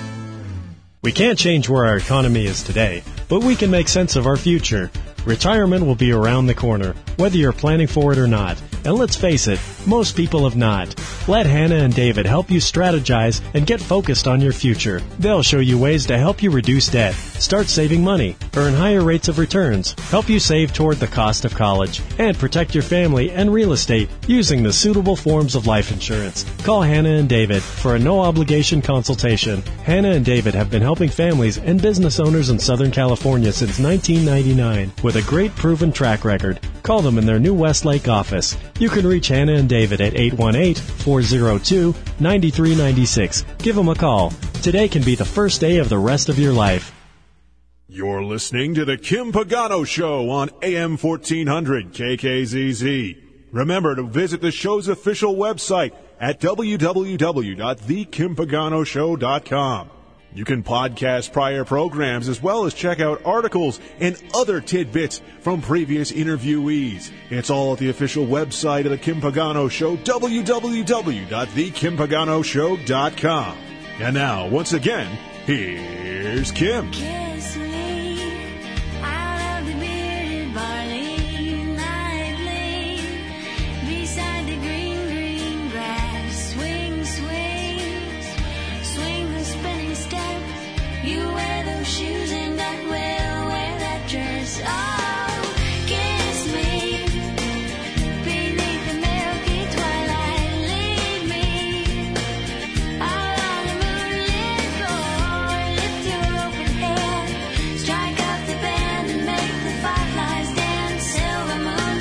S12: We can't change where our economy is today, but we can make sense of our future. Retirement will be around the corner, whether you're planning for it or not. And let's face it, most people have not. Let Hannah and David help you strategize and get focused on your future. They'll show you ways to help you reduce debt, start saving money, earn higher rates of returns, help you save toward the cost of college, and protect your family and real estate using the suitable forms of life insurance. Call Hannah and David for a no-obligation consultation. Hannah and David have been helping families and business owners in Southern California since nineteen ninety-nine with a great proven track record. Call them in their new Westlake office. You can reach Hannah and David at eight one eight, four zero two, nine three nine six. Give them a call. Today can be the first day of the rest of your life.
S1: You're listening to the Kim Pagano Show on A M fourteen hundred K K Z Z. Remember to visit the show's official website at w w w dot the kim pagano show dot com. You can podcast prior programs as well as check out articles and other tidbits from previous interviewees. It's all at the official website of the Kim Pagano Show, w w w dot the kim pagano show dot com. And now, once again, here's Kim.
S2: Kiss me out of the bearded barley nightly, beside the green, green grass. Swing, swing, swing the spinning step. You wear those shoes and I will wear that dress. Oh, kiss me beneath the milky twilight. Lead me out on the moonlit floor. Lift your open hand, strike up the band and make the fireflies dance. Silver moon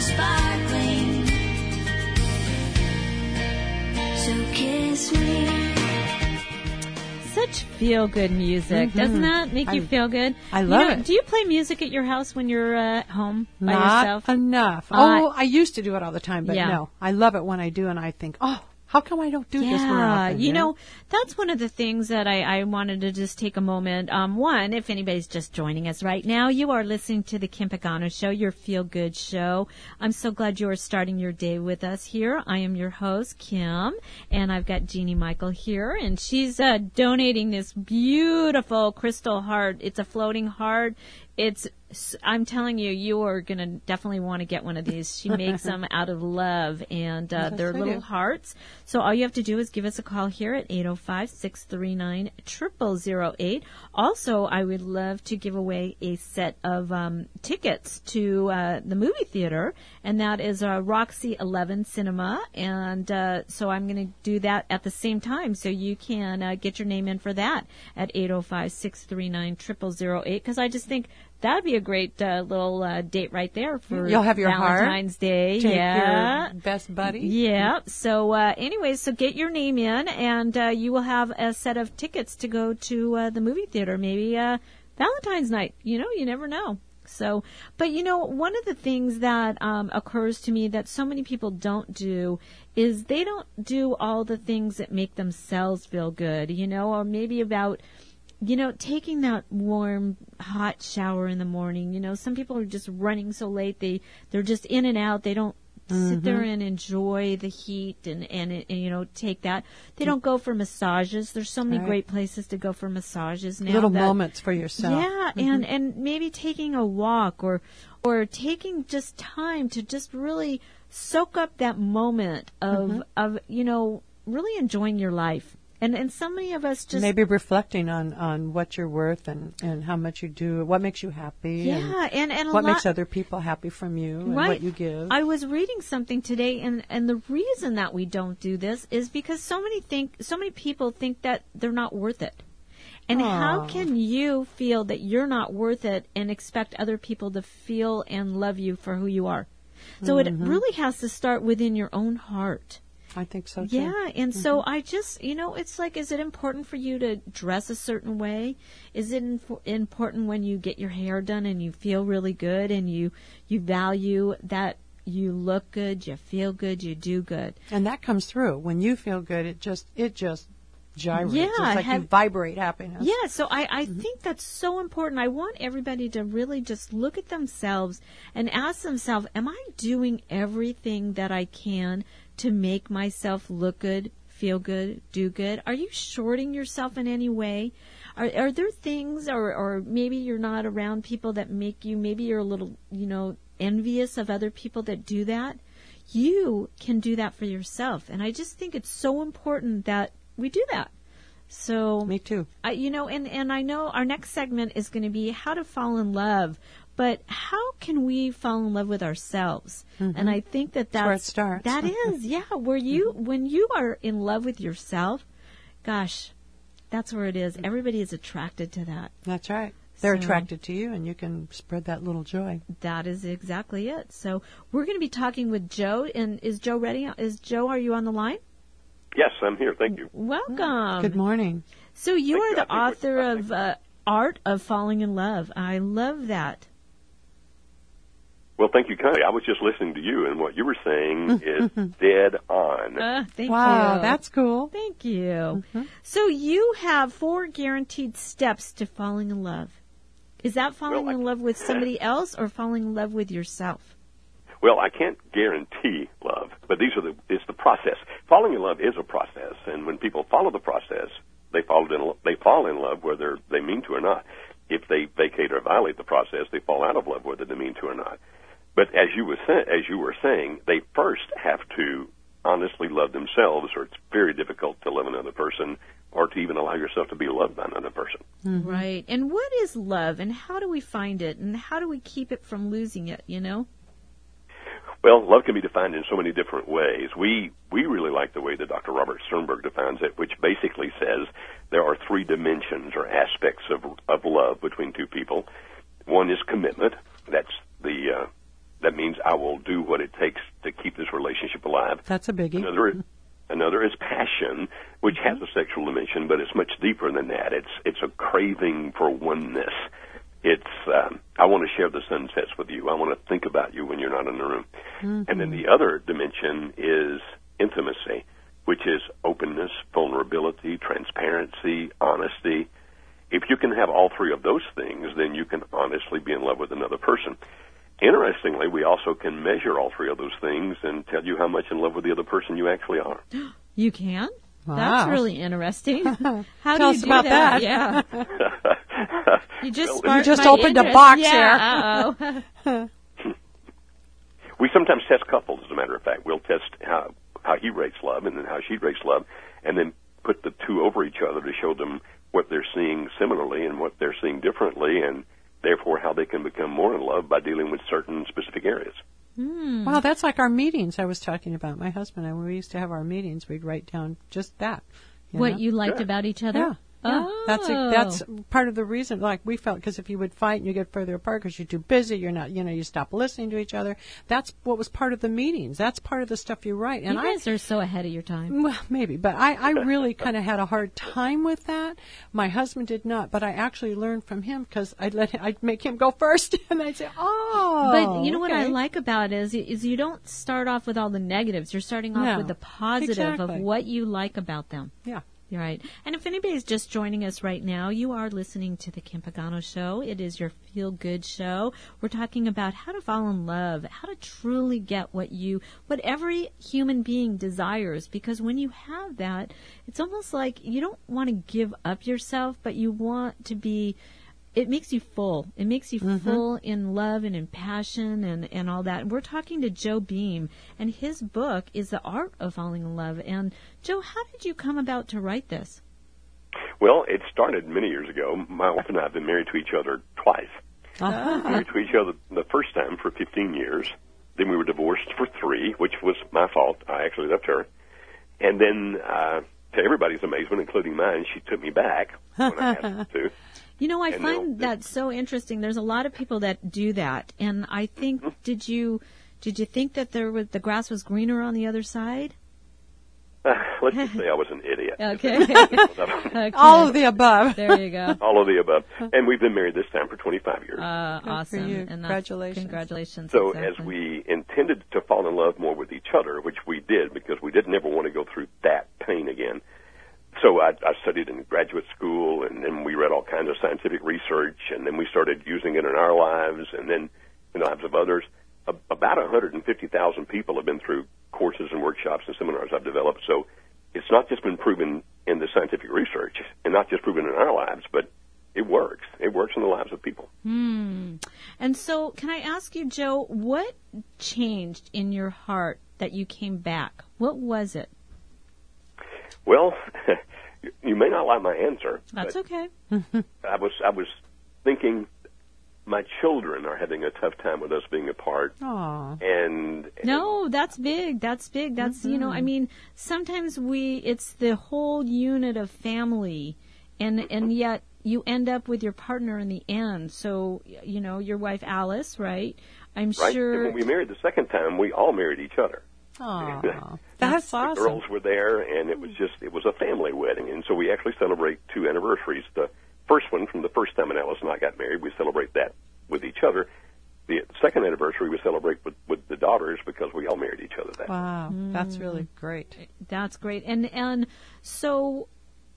S2: sparkling. So kiss me.
S3: Such feel-good music,
S4: Mm-hmm.
S3: doesn't that make you
S4: I-
S3: feel good?
S4: I
S3: You
S4: love
S3: know,
S4: it.
S3: Do you play music at your house when you're uh, home by
S4: Not
S3: yourself?
S4: enough.
S3: Uh,
S4: oh, I used to do it all the time, but
S3: yeah.
S4: no. I love it when I do, and I think, oh, how come I don't do this more often?
S3: you know, that's one of the things that I, I wanted to just take a moment. Um, one, if anybody's just joining us right now, you are listening to the Kim Pagano Show, your feel-good show. I'm so glad you are starting your day with us here. I am your host, Kim, and I've got Jeannie Michael here, and she's uh, donating this beautiful crystal heart. It's a floating heart. It's, I'm telling you, you are going to definitely want to get one of these. She makes them out of love, and uh,
S4: Yes,
S3: they're
S4: I
S3: little
S4: do.
S3: hearts. So all you have to do is give us a call here at eight oh five, six three nine, zero zero zero eight. Also, I would love to give away a set of um, tickets to uh, the movie theater, and that is uh, Roxy eleven Cinema. And uh, so I'm going to do that at the same time, so you can uh, get your name in for that at eight oh five, six three nine, zero zero zero eight, because I just think that would be a great uh, little uh, date right there for
S4: You'll have your heart.
S3: Valentine's Day.
S4: Take
S3: yeah.
S4: your best buddy.
S3: Yeah. So, uh, anyways, so get your name in, and uh, you will have a set of tickets to go to uh, the movie theater. Maybe uh, Valentine's night. You know, you never know. So, but you know, one of the things that um, occurs to me that so many people don't do is they don't do all the things that make themselves feel good. You know, or maybe about. You know, taking that warm, hot shower in the morning. You know, some people are just running so late. They, they're just in and out. They don't sit there and enjoy the heat and, and, and, you know, take that. They don't go for massages. There's so many
S4: Right.
S3: great places to go for massages now.
S4: Little
S3: that-
S4: moments for yourself.
S3: Yeah,
S4: Mhm.
S3: and, and maybe taking a walk or, or taking just time to just really soak up that moment of,
S4: Mhm.
S3: of, you know, really enjoying your life. And and so many of us just
S4: maybe reflecting on, on what you're worth and, and how much you do, what makes you happy,
S3: yeah,
S4: and,
S3: and, and a
S4: what
S3: lot,
S4: makes other people happy from you, and
S3: right.
S4: what you give.
S3: I was reading something today, and, and the reason that we don't do this is because so many think so many people think that they're not worth it. And
S4: Aww.
S3: how can you feel that you're not worth it and expect other people to feel and love you for who you are? So
S4: Mm-hmm.
S3: it really has to start within your own heart.
S4: I think so, too.
S3: Yeah, and
S4: mm-hmm.
S3: so I just, you know, it's like, is it important for you to dress a certain way? Is it inf- important when you get your hair done and you feel really good and you, you value that you look good, you feel good, you do good?
S4: And that comes through. When you feel good, it just, it just gyrates.
S3: Yeah,
S4: it's like
S3: have,
S4: you vibrate happiness.
S3: Yeah, so I, I
S4: mm-hmm.
S3: think that's so important. I want everybody to really just look at themselves and ask themselves, am I doing everything that I can to make myself look good, feel good, do good? Are you shorting yourself in any way? Are, are there things, or, or maybe you're not around people that make you, maybe you're a little, you know, envious of other people that do that? You can do that for yourself. And I just think it's so important that we do that. So
S4: me too.
S3: I, you know, and, and I know our next segment is going to be how to fall in love, but how can we fall in love with ourselves?
S4: Mm-hmm.
S3: And I think that that's,
S4: that's where it starts.
S3: That is, yeah, where you, when you are in love with yourself, gosh, that's where it is. Everybody is attracted to that.
S4: That's right. They're
S3: So-
S4: attracted to you, and you can spread that little joy.
S3: That is exactly it. So we're going to be talking with Joe. And is Joe ready? Is Joe, are you on the line?
S13: Yes, I'm here. Thank you.
S3: Welcome.
S4: Good morning.
S3: So you
S13: Thank
S3: are
S13: you.
S3: the
S13: I think
S3: author
S13: we- I
S3: of uh, Art of Falling in Love. I love that.
S13: Well, thank you kindly. I was just listening to you, and what you were saying is dead on.
S3: Uh, thank
S4: Wow,
S3: you.
S4: that's cool.
S3: Thank you.
S4: Mm-hmm.
S3: So you have four guaranteed steps to falling in love. Is that falling
S13: Well, I-
S3: in love with somebody else or falling in love with yourself?
S13: Well, I can't guarantee love, but these are the it's the process. Falling in love is a process, and when people follow the process, they fall in they fall in love whether they mean to or not. If they vacate or violate the process, they fall out of love whether they mean to or not. But as you were sa- as you were saying, they first have to honestly love themselves, or it's very difficult to love another person, or to even allow yourself to be loved by another person.
S3: Mm-hmm. Right. And what is love, and how do we find it, and how do we keep it from losing it, you know?
S13: Well, love can be defined in so many different ways. We we really like the way that Doctor Robert Sternberg defines it, which basically says there are three dimensions or aspects of of love between two people. One is commitment. That's the uh, that means I will do what it takes to keep this relationship alive.
S4: That's a biggie.
S13: Another another is passion, which has a sexual dimension, but it's much deeper than that. It's it's a craving for oneness. It's, um, I want to share the sunsets with you. I want to think about you when you're not in the room. Mm-hmm. And then the other dimension is intimacy, which is openness, vulnerability, transparency, honesty. If you can have all three of those things, then you can honestly be in love with another person. Interestingly, we also can measure all three of those things and tell you how much in love with the other person you actually are.
S3: You can?
S4: Wow.
S3: That's really interesting. How
S4: Tell
S3: do you
S4: us
S3: do
S4: about
S3: that?
S4: that.
S3: Yeah. You just
S13: Well,
S3: sparked
S4: you just
S3: my
S4: opened a
S3: interest.
S4: box
S3: yeah,
S4: here.
S3: uh-oh.
S13: We sometimes test couples, as a matter of fact. We'll test how, how he rates love and then how she rates love, and then put the two over each other to show them what they're seeing similarly and what they're seeing differently, and therefore how they can become more in love by dealing with certain specific areas.
S3: Mm.
S4: Wow, that's like our meetings I was talking about. My husband and I, when we used to have our meetings, we'd write down just that. You
S3: What
S4: know?
S3: you liked
S13: Yeah.
S3: about each other?
S4: Yeah. Yeah,
S3: Oh.
S4: that's a, that's part of the reason. Like we felt, because if you would fight and you get further apart because you're too busy, you're not, you know, you stop listening to each other. That's what was part of the meetings. That's part of the stuff you write. And
S3: you guys
S4: I,
S3: are so ahead of your time.
S4: well, maybe, but I, I really kind of had a hard time with that. My husband did not, but I actually learned from him because I'd let him, I'd make him go first, and I'd say, "Oh."
S3: But you know what I
S4: okay.
S3: like about it is, is you don't start off with all the negatives. You're starting off
S4: No,
S3: with the positive
S4: exactly.
S3: of what you like about them.
S4: Yeah.
S3: You're right. And if anybody's just joining us right now, you are listening to the Kim Pagano Show. It is your feel-good show. We're talking about how to fall in love, how to truly get what you, what every human being desires. Because when you have that, it's almost like you don't want to give up yourself, but you want to be it makes you full. It makes you
S4: Mm-hmm.
S3: full in love and in passion and, and all that. And we're talking to Joe Beam, and his book is The Art of Falling in Love. And Joe, how did you come about to write this?
S13: Well, it started many years ago. My wife and I have been married to each other twice.
S4: Uh-huh.
S13: Married to each other the first time for fifteen years. Then we were divorced for three, which was my fault. I actually left her. And then, uh, to everybody's amazement, including mine, she took me back when I asked her to.
S3: You know, I
S13: And
S3: find
S13: they'll-
S3: that so interesting. There's a lot of people that do that, and I think
S13: Mm-hmm.
S3: did you did you think that there was the grass was greener on the other side?
S13: Uh, let's just say I was an idiot.
S3: Okay. Okay.
S4: All of the above.
S3: There you go.
S13: All of the above. And we've been married this time for twenty-five years.
S3: Uh,
S4: Good
S3: awesome.
S4: for you.
S3: And that's-
S4: Congratulations.
S3: Congratulations.
S13: So
S3: exactly.
S13: as we intended to fall in love more with each other, which we did because we didn't ever want to go through that pain again. So I, I studied in graduate school, and then we read all kinds of scientific research, and then we started using it in our lives and then in the lives of others. A, about one hundred fifty thousand people have been through courses and workshops and seminars I've developed. So it's not just been proven in the scientific research and not just proven in our lives, but it works. It works in the lives of people.
S3: Hmm. And so, can I ask you, Joe, what changed in your heart that you came back? What was it?
S13: Well, you may not like my answer.
S3: That's
S13: but
S3: okay.
S13: I was I was thinking my children are having a tough time with us being apart,
S4: Aw.
S13: and
S3: No, that's big. That's big. That's, you know, I mean, sometimes we, it's the whole unit of family, and, and yet you end up with your partner in the end. So, you know, your wife Alice, right? I'm
S13: right.
S3: sure.
S13: And when we married the second time, we all married each other.
S4: Aw. That's
S13: The
S4: awesome.
S13: girls were there, and it was just it was a family wedding, and so we actually celebrate two anniversaries. The first one from the first time when Alice and I got married, we celebrate that with each other. The second anniversary we celebrate with, with the daughters because we all married each other that
S4: Wow. That's really great.
S3: That's great. And and so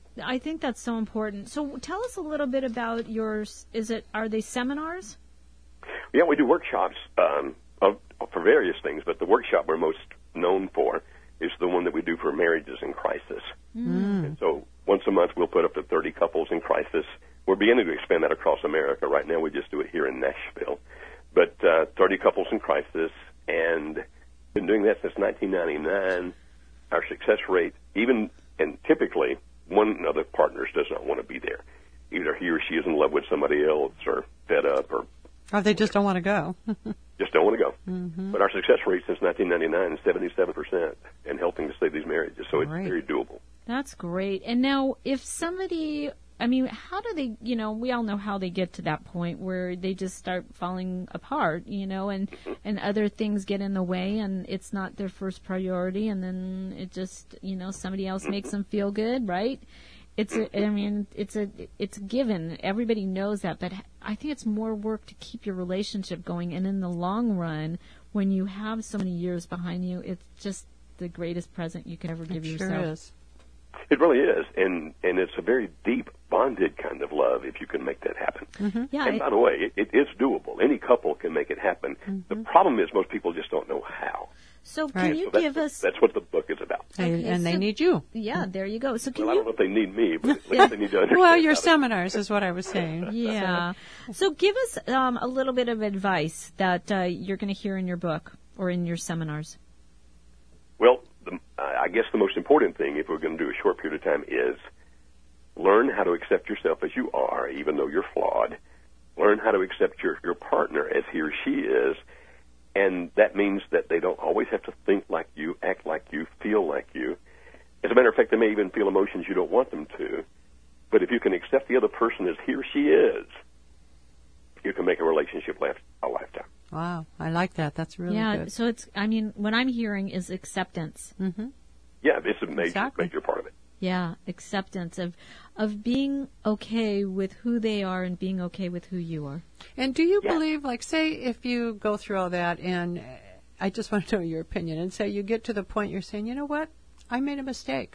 S3: I think that's so important. So tell us a little bit about yours. Is it are they seminars?
S13: Yeah, we do workshops um, of, for various things, but the workshop we're most known for is the one that we do for marriages in crisis.
S4: Mm.
S13: And so once a month we'll put up to thirty couples in crisis. We're beginning to expand that across America. Right now we just do it here in Nashville. But uh, thirty couples in crisis, and been doing that since nineteen ninety-nine. Our success rate, even, and typically, one of the partners does not want to be there. Either he or she is in love with somebody else or fed up or
S4: Or they just don't want to go.
S13: just don't want to go.
S4: Mm-hmm.
S13: But our success rate since nineteen ninety-nine is seventy-seven percent in helping to save these marriages. So it's
S3: Great.
S13: very doable.
S3: That's great. And now, if somebody, I mean, how do they, you know, we all know how they get to that point where they just start falling apart, you know, and, and other things get in the way and it's not their first priority, and then it just, you know, somebody else makes them feel good, right? It's a, I mean, it's a, it's a given. Everybody knows that, but I think it's more work to keep your relationship going. And in the long run, when you have so many years behind you, it's just the greatest present you can ever give
S4: It
S3: yourself.
S4: sure is.
S13: It really is, and and it's a very deep, bonded kind of love if you can make that happen.
S3: Mm-hmm. Yeah,
S13: and
S3: it-
S13: by the way, it, it is doable. Any couple can make it happen. The problem is most people just don't know how.
S3: So can
S4: Right.
S3: you
S13: So that's,
S3: give us?
S13: that's what the book is about.
S4: And,
S3: Okay,
S4: and they
S3: so-
S4: need you.
S3: Yeah, there you go. So can
S13: Well, I
S3: you?
S13: don't know if they need me, but at least they need to understand.
S4: Well, your
S13: how to-
S4: seminars is what I was saying.
S3: Yeah. So give us um, a little bit of advice that uh, you're going to hear in your book or in your seminars.
S13: Well, the, uh, I guess the most important thing, if we're going to do a short period of time, is learn how to accept yourself as you are, even though you're flawed. Learn how to accept your, your partner as he or she is, and that means that they don't always have to think like you, act like you, feel like you. As a matter of fact, they may even feel emotions you don't want them to. But if you can accept the other person as he or she is, you can make a relationship last a lifetime.
S4: Wow, I like that. That's really
S3: yeah.
S4: good.
S3: So it's. I mean, what I'm hearing is acceptance.
S4: Mm-hmm.
S13: Yeah, it's a major,
S4: Exactly.
S13: major part of it.
S3: Yeah, acceptance of of being okay with who they are and being okay with who you are.
S4: And do you
S13: Yeah.
S4: believe, like, say, if you go through all that, and uh, I just want to know your opinion, and say you get to the point you're saying, you know what, I made a mistake.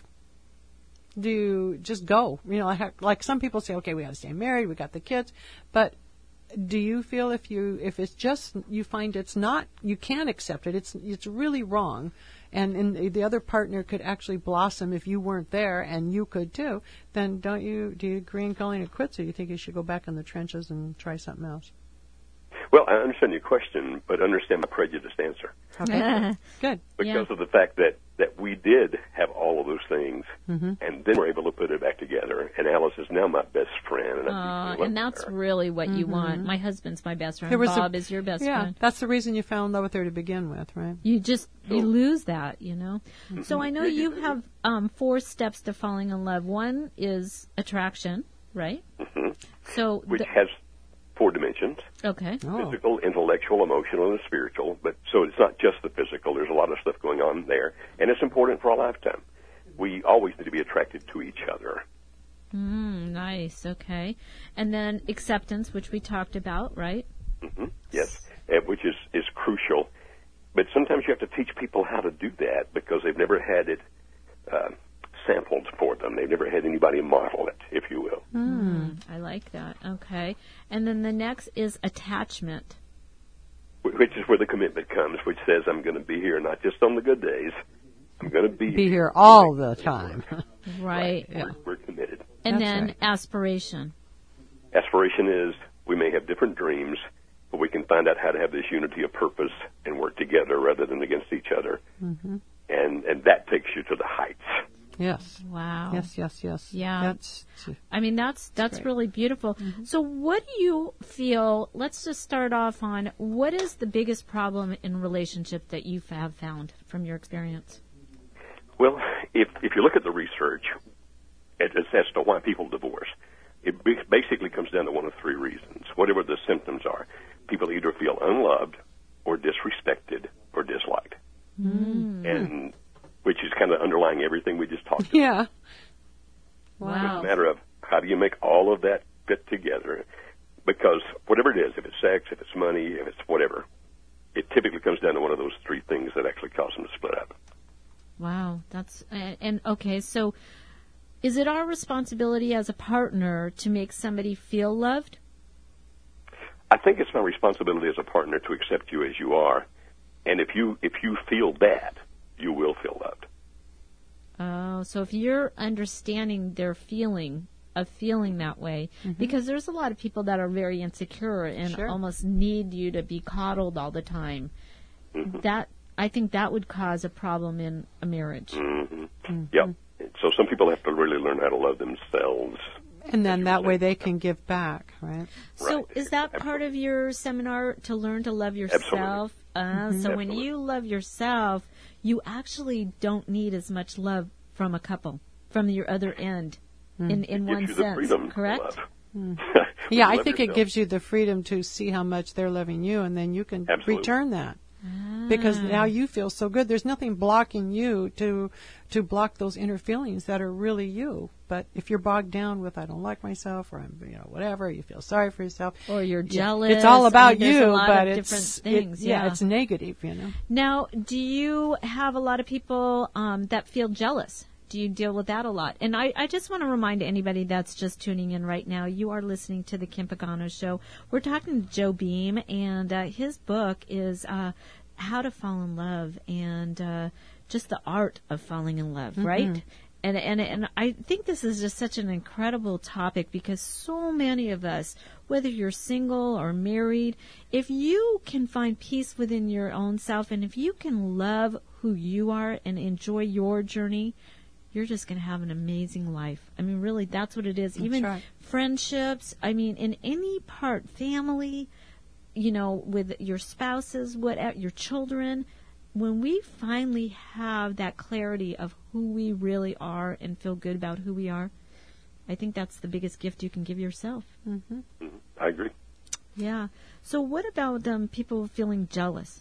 S4: Do you just go? You know, like- like some people say, okay, we got to stay married, we got the kids, but do you feel if you if it's just you find it's not, you can't accept it, it's it's really wrong, and, and the other partner could actually blossom if you weren't there, and you could too, then don't you, do you agree in calling it quits, or do you think you should go back in the trenches and try something else?
S13: Well, I understand your question, but understand my prejudiced answer.
S4: Okay, good.
S13: Because yeah. of the fact that, that we did have all of those things,
S3: mm-hmm.
S13: and then we're able to put it back together, and Alice is now my best friend. And,
S3: uh, and that's her. really what you mm-hmm. want. My husband's my best friend. Bob a, is your best
S4: yeah,
S3: friend.
S4: That's the reason you fell in love with her to begin with, right?
S3: You just, you lose that, you know. Mm-hmm. So I know you have um, four steps to falling in love. One is attraction, right?
S13: Mm-hmm.
S3: So
S13: Which
S3: the,
S13: has four dimensions.
S3: Okay.
S4: Oh.
S13: Physical, intellectual, emotional, and spiritual. But so it's not just the physical. There's a lot of stuff going on there. And it's important for a lifetime. We always need to be attracted to each other.
S3: Mm, nice. Okay. And then acceptance, which we talked about, right?
S13: Mm-hmm. Yes. And which is, is crucial. But sometimes you have to teach people how to do that because they've never had it uh, sampled for them. They've never had anybody model it, if you will.
S3: Mm, I like that. Okay. And then the next is attachment.
S13: Which is where the commitment comes, which says I'm going to be here not just on the good days. I'm going to be,
S4: be here all the time.
S3: Right.
S13: right.
S3: Yeah.
S13: We're, we're committed.
S3: And
S4: That's
S3: then
S4: right.
S3: aspiration.
S13: Aspiration is we may have different dreams, but we can find out how to have this unity of purpose and work together rather than against each other.
S4: Mm-hmm.
S13: And and that takes you to the heights.
S4: Yes.
S3: Wow.
S4: Yes, yes, yes.
S3: Yeah.
S4: That's.
S3: I mean, that's that's
S4: great.
S3: really beautiful. Mm-hmm. So, what do you feel? Let's just start off on what is the biggest problem in relationship that you have found from your experience?
S13: Well, if if you look at the research as, as to why people divorce, it basically comes down to one of three reasons. Whatever the symptoms are, people either feel unloved, or disrespected, or disliked,
S3: mm.
S13: and which is kind of underlying everything we just talked about.
S4: Yeah.
S3: Wow.
S13: It's a matter of how do you make all of that fit together? Because whatever it is, if it's sex, if it's money, if it's whatever, it typically comes down to one of those three things that actually cause them to split up.
S3: Wow. That's, and, and okay, so is it our responsibility as a partner to make somebody feel loved?
S13: I think it's my responsibility as a partner to accept you as you are. And if you if you feel that, you will feel loved.
S3: Oh, so if you're understanding their feeling of feeling that way, mm-hmm. because there's a lot of people that are very insecure and
S4: sure.
S3: almost need you to be coddled all the time. Mm-hmm. That I think that would cause a problem in a marriage.
S13: Mm-hmm.
S4: Mm-hmm.
S13: Yeah. So some people have to really learn how to love themselves.
S4: And then that way they can give back, right?
S3: So
S13: right.
S3: is that
S13: Absolutely.
S3: part of your seminar, to learn to love yourself? Uh,
S4: mm-hmm.
S3: So
S13: Absolutely.
S3: when you love yourself, you actually don't need as much love from a couple, from your other end, mm. in, in
S13: it
S3: one
S13: gives you
S3: sense,
S13: the freedom
S3: correct?
S13: To love.
S4: Mm. Yeah, I think
S13: yourself.
S4: it gives you the freedom to see how much they're loving you, and then you can
S13: Absolutely.
S4: return that.
S3: Ah.
S4: Because now you feel so good. There's nothing blocking you to to block those inner feelings that are really you. But if you're bogged down with I don't like myself, or I'm, you know, whatever, you feel sorry for yourself,
S3: or you're
S4: yeah,
S3: jealous.
S4: it's all about
S3: I mean, there's
S4: you,
S3: a lot
S4: but
S3: of
S4: it's
S3: different things.
S4: It, yeah,
S3: yeah,
S4: it's negative, you know.
S3: Now, do you have a lot of people um, that feel jealous? Do you deal with that a lot? And I, I just want to remind anybody that's just tuning in right now, you are listening to the Kim Pagano Show. We're talking to Joe Beam, and uh, his book is uh, How to Fall in Love, and uh, just the art of falling in love,
S4: Mm-hmm.
S3: right? And, and and I think this is just such an incredible topic because so many of us, whether you're single or married, if you can find peace within your own self, and if you can love who you are and enjoy your journey, you're just going to have an amazing life. I mean, really, that's what it is.
S4: That's
S3: Even
S4: right.
S3: friendships, I mean, in any part, family, you know, with your spouses, what, your children, when we finally have that clarity of who we really are and feel good about who we are, I think that's the biggest gift you can give yourself.
S4: Mm-hmm.
S13: Mm-hmm. I agree.
S3: Yeah. So what about um, people feeling jealous?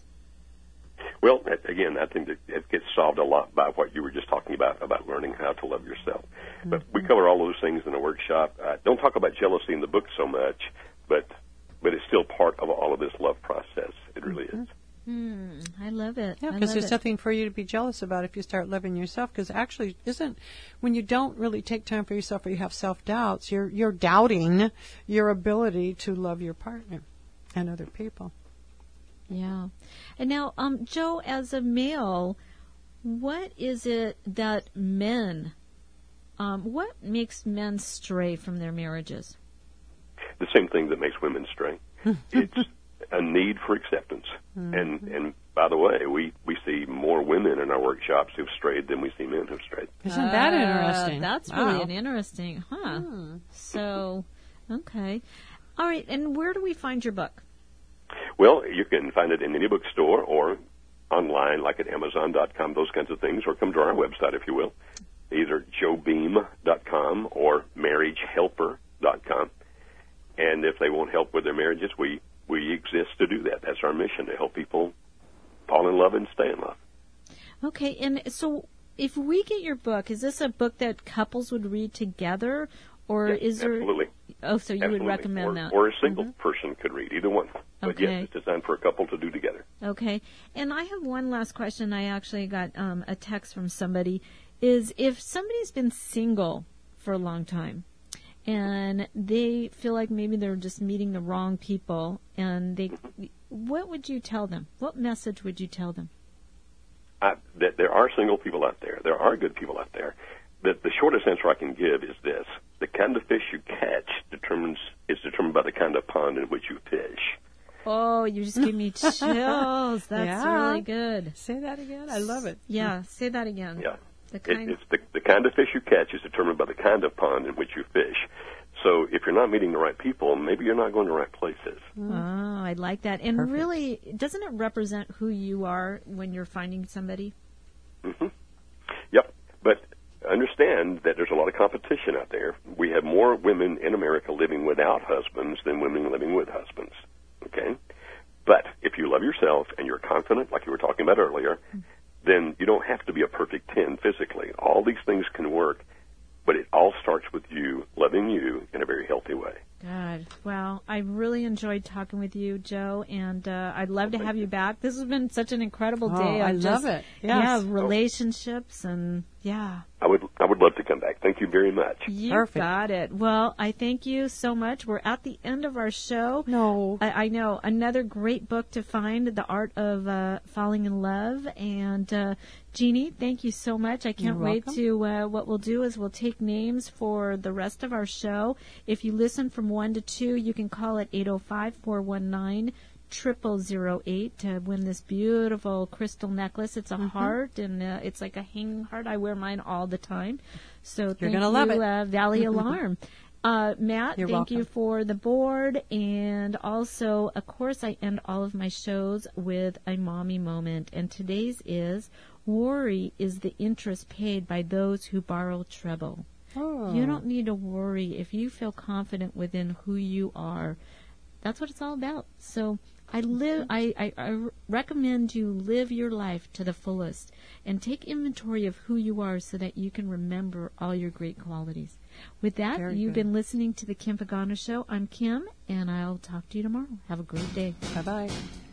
S13: Well, again, I think that it gets solved a lot by what you were just talking about, about learning how to love yourself. Mm-hmm. But we cover all those things in the workshop. I don't talk about jealousy in the book so much, but but it's still part of all of this love process. It really
S4: mm-hmm.
S13: is.
S3: Hmm, I love it.
S4: Yeah,
S3: I
S4: because
S3: love
S4: there's
S3: it.
S4: nothing for you to be jealous about if you start loving yourself. Because actually, isn't when you don't really take time for yourself or you have self doubts, you're you're doubting your ability to love your partner and other people.
S3: Yeah. And now, um, Joe, as a male, what is it that men, um, what makes men stray from their marriages?
S13: The same thing that makes women stray. It's a need for acceptance.
S4: Mm-hmm.
S13: And and by the way, we, we see more women in our workshops who've strayed than we see men who've strayed.
S4: Isn't that
S3: Uh,
S4: interesting?
S3: That's
S4: Wow.
S3: really an interesting, huh?
S4: Hmm.
S3: So, okay. All right, and where do we find your book?
S13: Well, you can find it in any bookstore or online, like at amazon dot com, those kinds of things, or come to our website, if you will, either joe beam dot com or marriage helper dot com. And if they want help with their marriages, we, we exist to do that. That's our mission, to help people fall in love and stay in love.
S3: Okay, and so if we get your book, is this a book that couples would read together, or
S13: Yeah,
S3: is there?
S13: absolutely.
S3: Oh, so you
S13: Absolutely.
S3: would recommend
S13: or,
S3: that?
S13: Or a single
S3: Mhm.
S13: person could read, either one. But
S3: Okay.
S13: yes, it's designed for a couple to do together.
S3: Okay, and I have one last question. I actually got um, a text from somebody. Is if somebody's been single for a long time, and they feel like maybe they're just meeting the wrong people, and they, what would you tell them? What message would you tell them?
S13: I, that there are single people out there. There are good people out there. The, the shortest answer I can give is this: the kind of fish you catch determines is determined by the kind of pond in which you fish.
S3: Oh, you just gave me chills. That's
S4: Yeah.
S3: really good.
S4: Say that again. I love it.
S3: Yeah, say that again.
S13: Yeah.
S3: The
S13: It,
S3: kind
S13: it's the, the kind of fish you catch is determined by the kind of pond in which you fish. So if you're not meeting the right people, maybe you're not going to the right places.
S3: Oh, I like that. And
S13: Perfect.
S3: really, doesn't it represent who you are when you're finding somebody?
S13: hmm Yep. But understand that there's a lot of competition out there. We have more women in America living without husbands than women living with husbands. Okay? But if you love yourself and you're confident, like you were talking about earlier, then you don't have to be a perfect ten physically. All these things can work, but it all starts with you loving you in a very healthy way.
S3: God, well, I really enjoyed talking with you, Joe, and uh, I'd love to have you back. This has been such an incredible
S4: Oh,
S3: day.
S4: I
S3: of
S4: love
S3: just,
S4: it.
S3: Yeah,
S4: Yes.
S3: relationships and yeah.
S13: I would I would love to come back. Thank you very much.
S3: You got it. Well, I thank you so much. We're at the end of our show.
S4: No.
S3: I, I know. Another great book to find, The Art of uh, Falling in Love. And uh, Jeannie, thank you so much. I can't
S4: You're
S3: wait
S4: welcome.
S3: to, uh, what we'll do is we'll take names for the rest of our show. If you listen from one to two, you can call at eight oh five, four one nine, triple zero eight to win this beautiful crystal necklace. It's a
S4: Mhm.
S3: heart, and uh, it's like a hanging heart. I wear mine all the time. So
S4: You're
S3: thank
S4: gonna
S3: you,
S4: love it.
S3: Uh, Valley Alarm. Uh, Matt,
S4: You're
S3: thank you
S4: welcome.
S3: for the board. And also, of course, I end all of my shows with a mommy moment. And today's is, worry is the interest paid by those who borrow trouble.
S4: Oh.
S3: You don't need to worry if you feel confident within who you are. That's what it's all about. So I live. I, I, I recommend you live your life to the fullest and take inventory of who you are so that you can remember all your great qualities. With that,
S4: Very
S3: you've
S4: good.
S3: been listening to the Kim Pagano Show. I'm Kim, and I'll talk to you tomorrow. Have a great day.
S4: Bye-bye.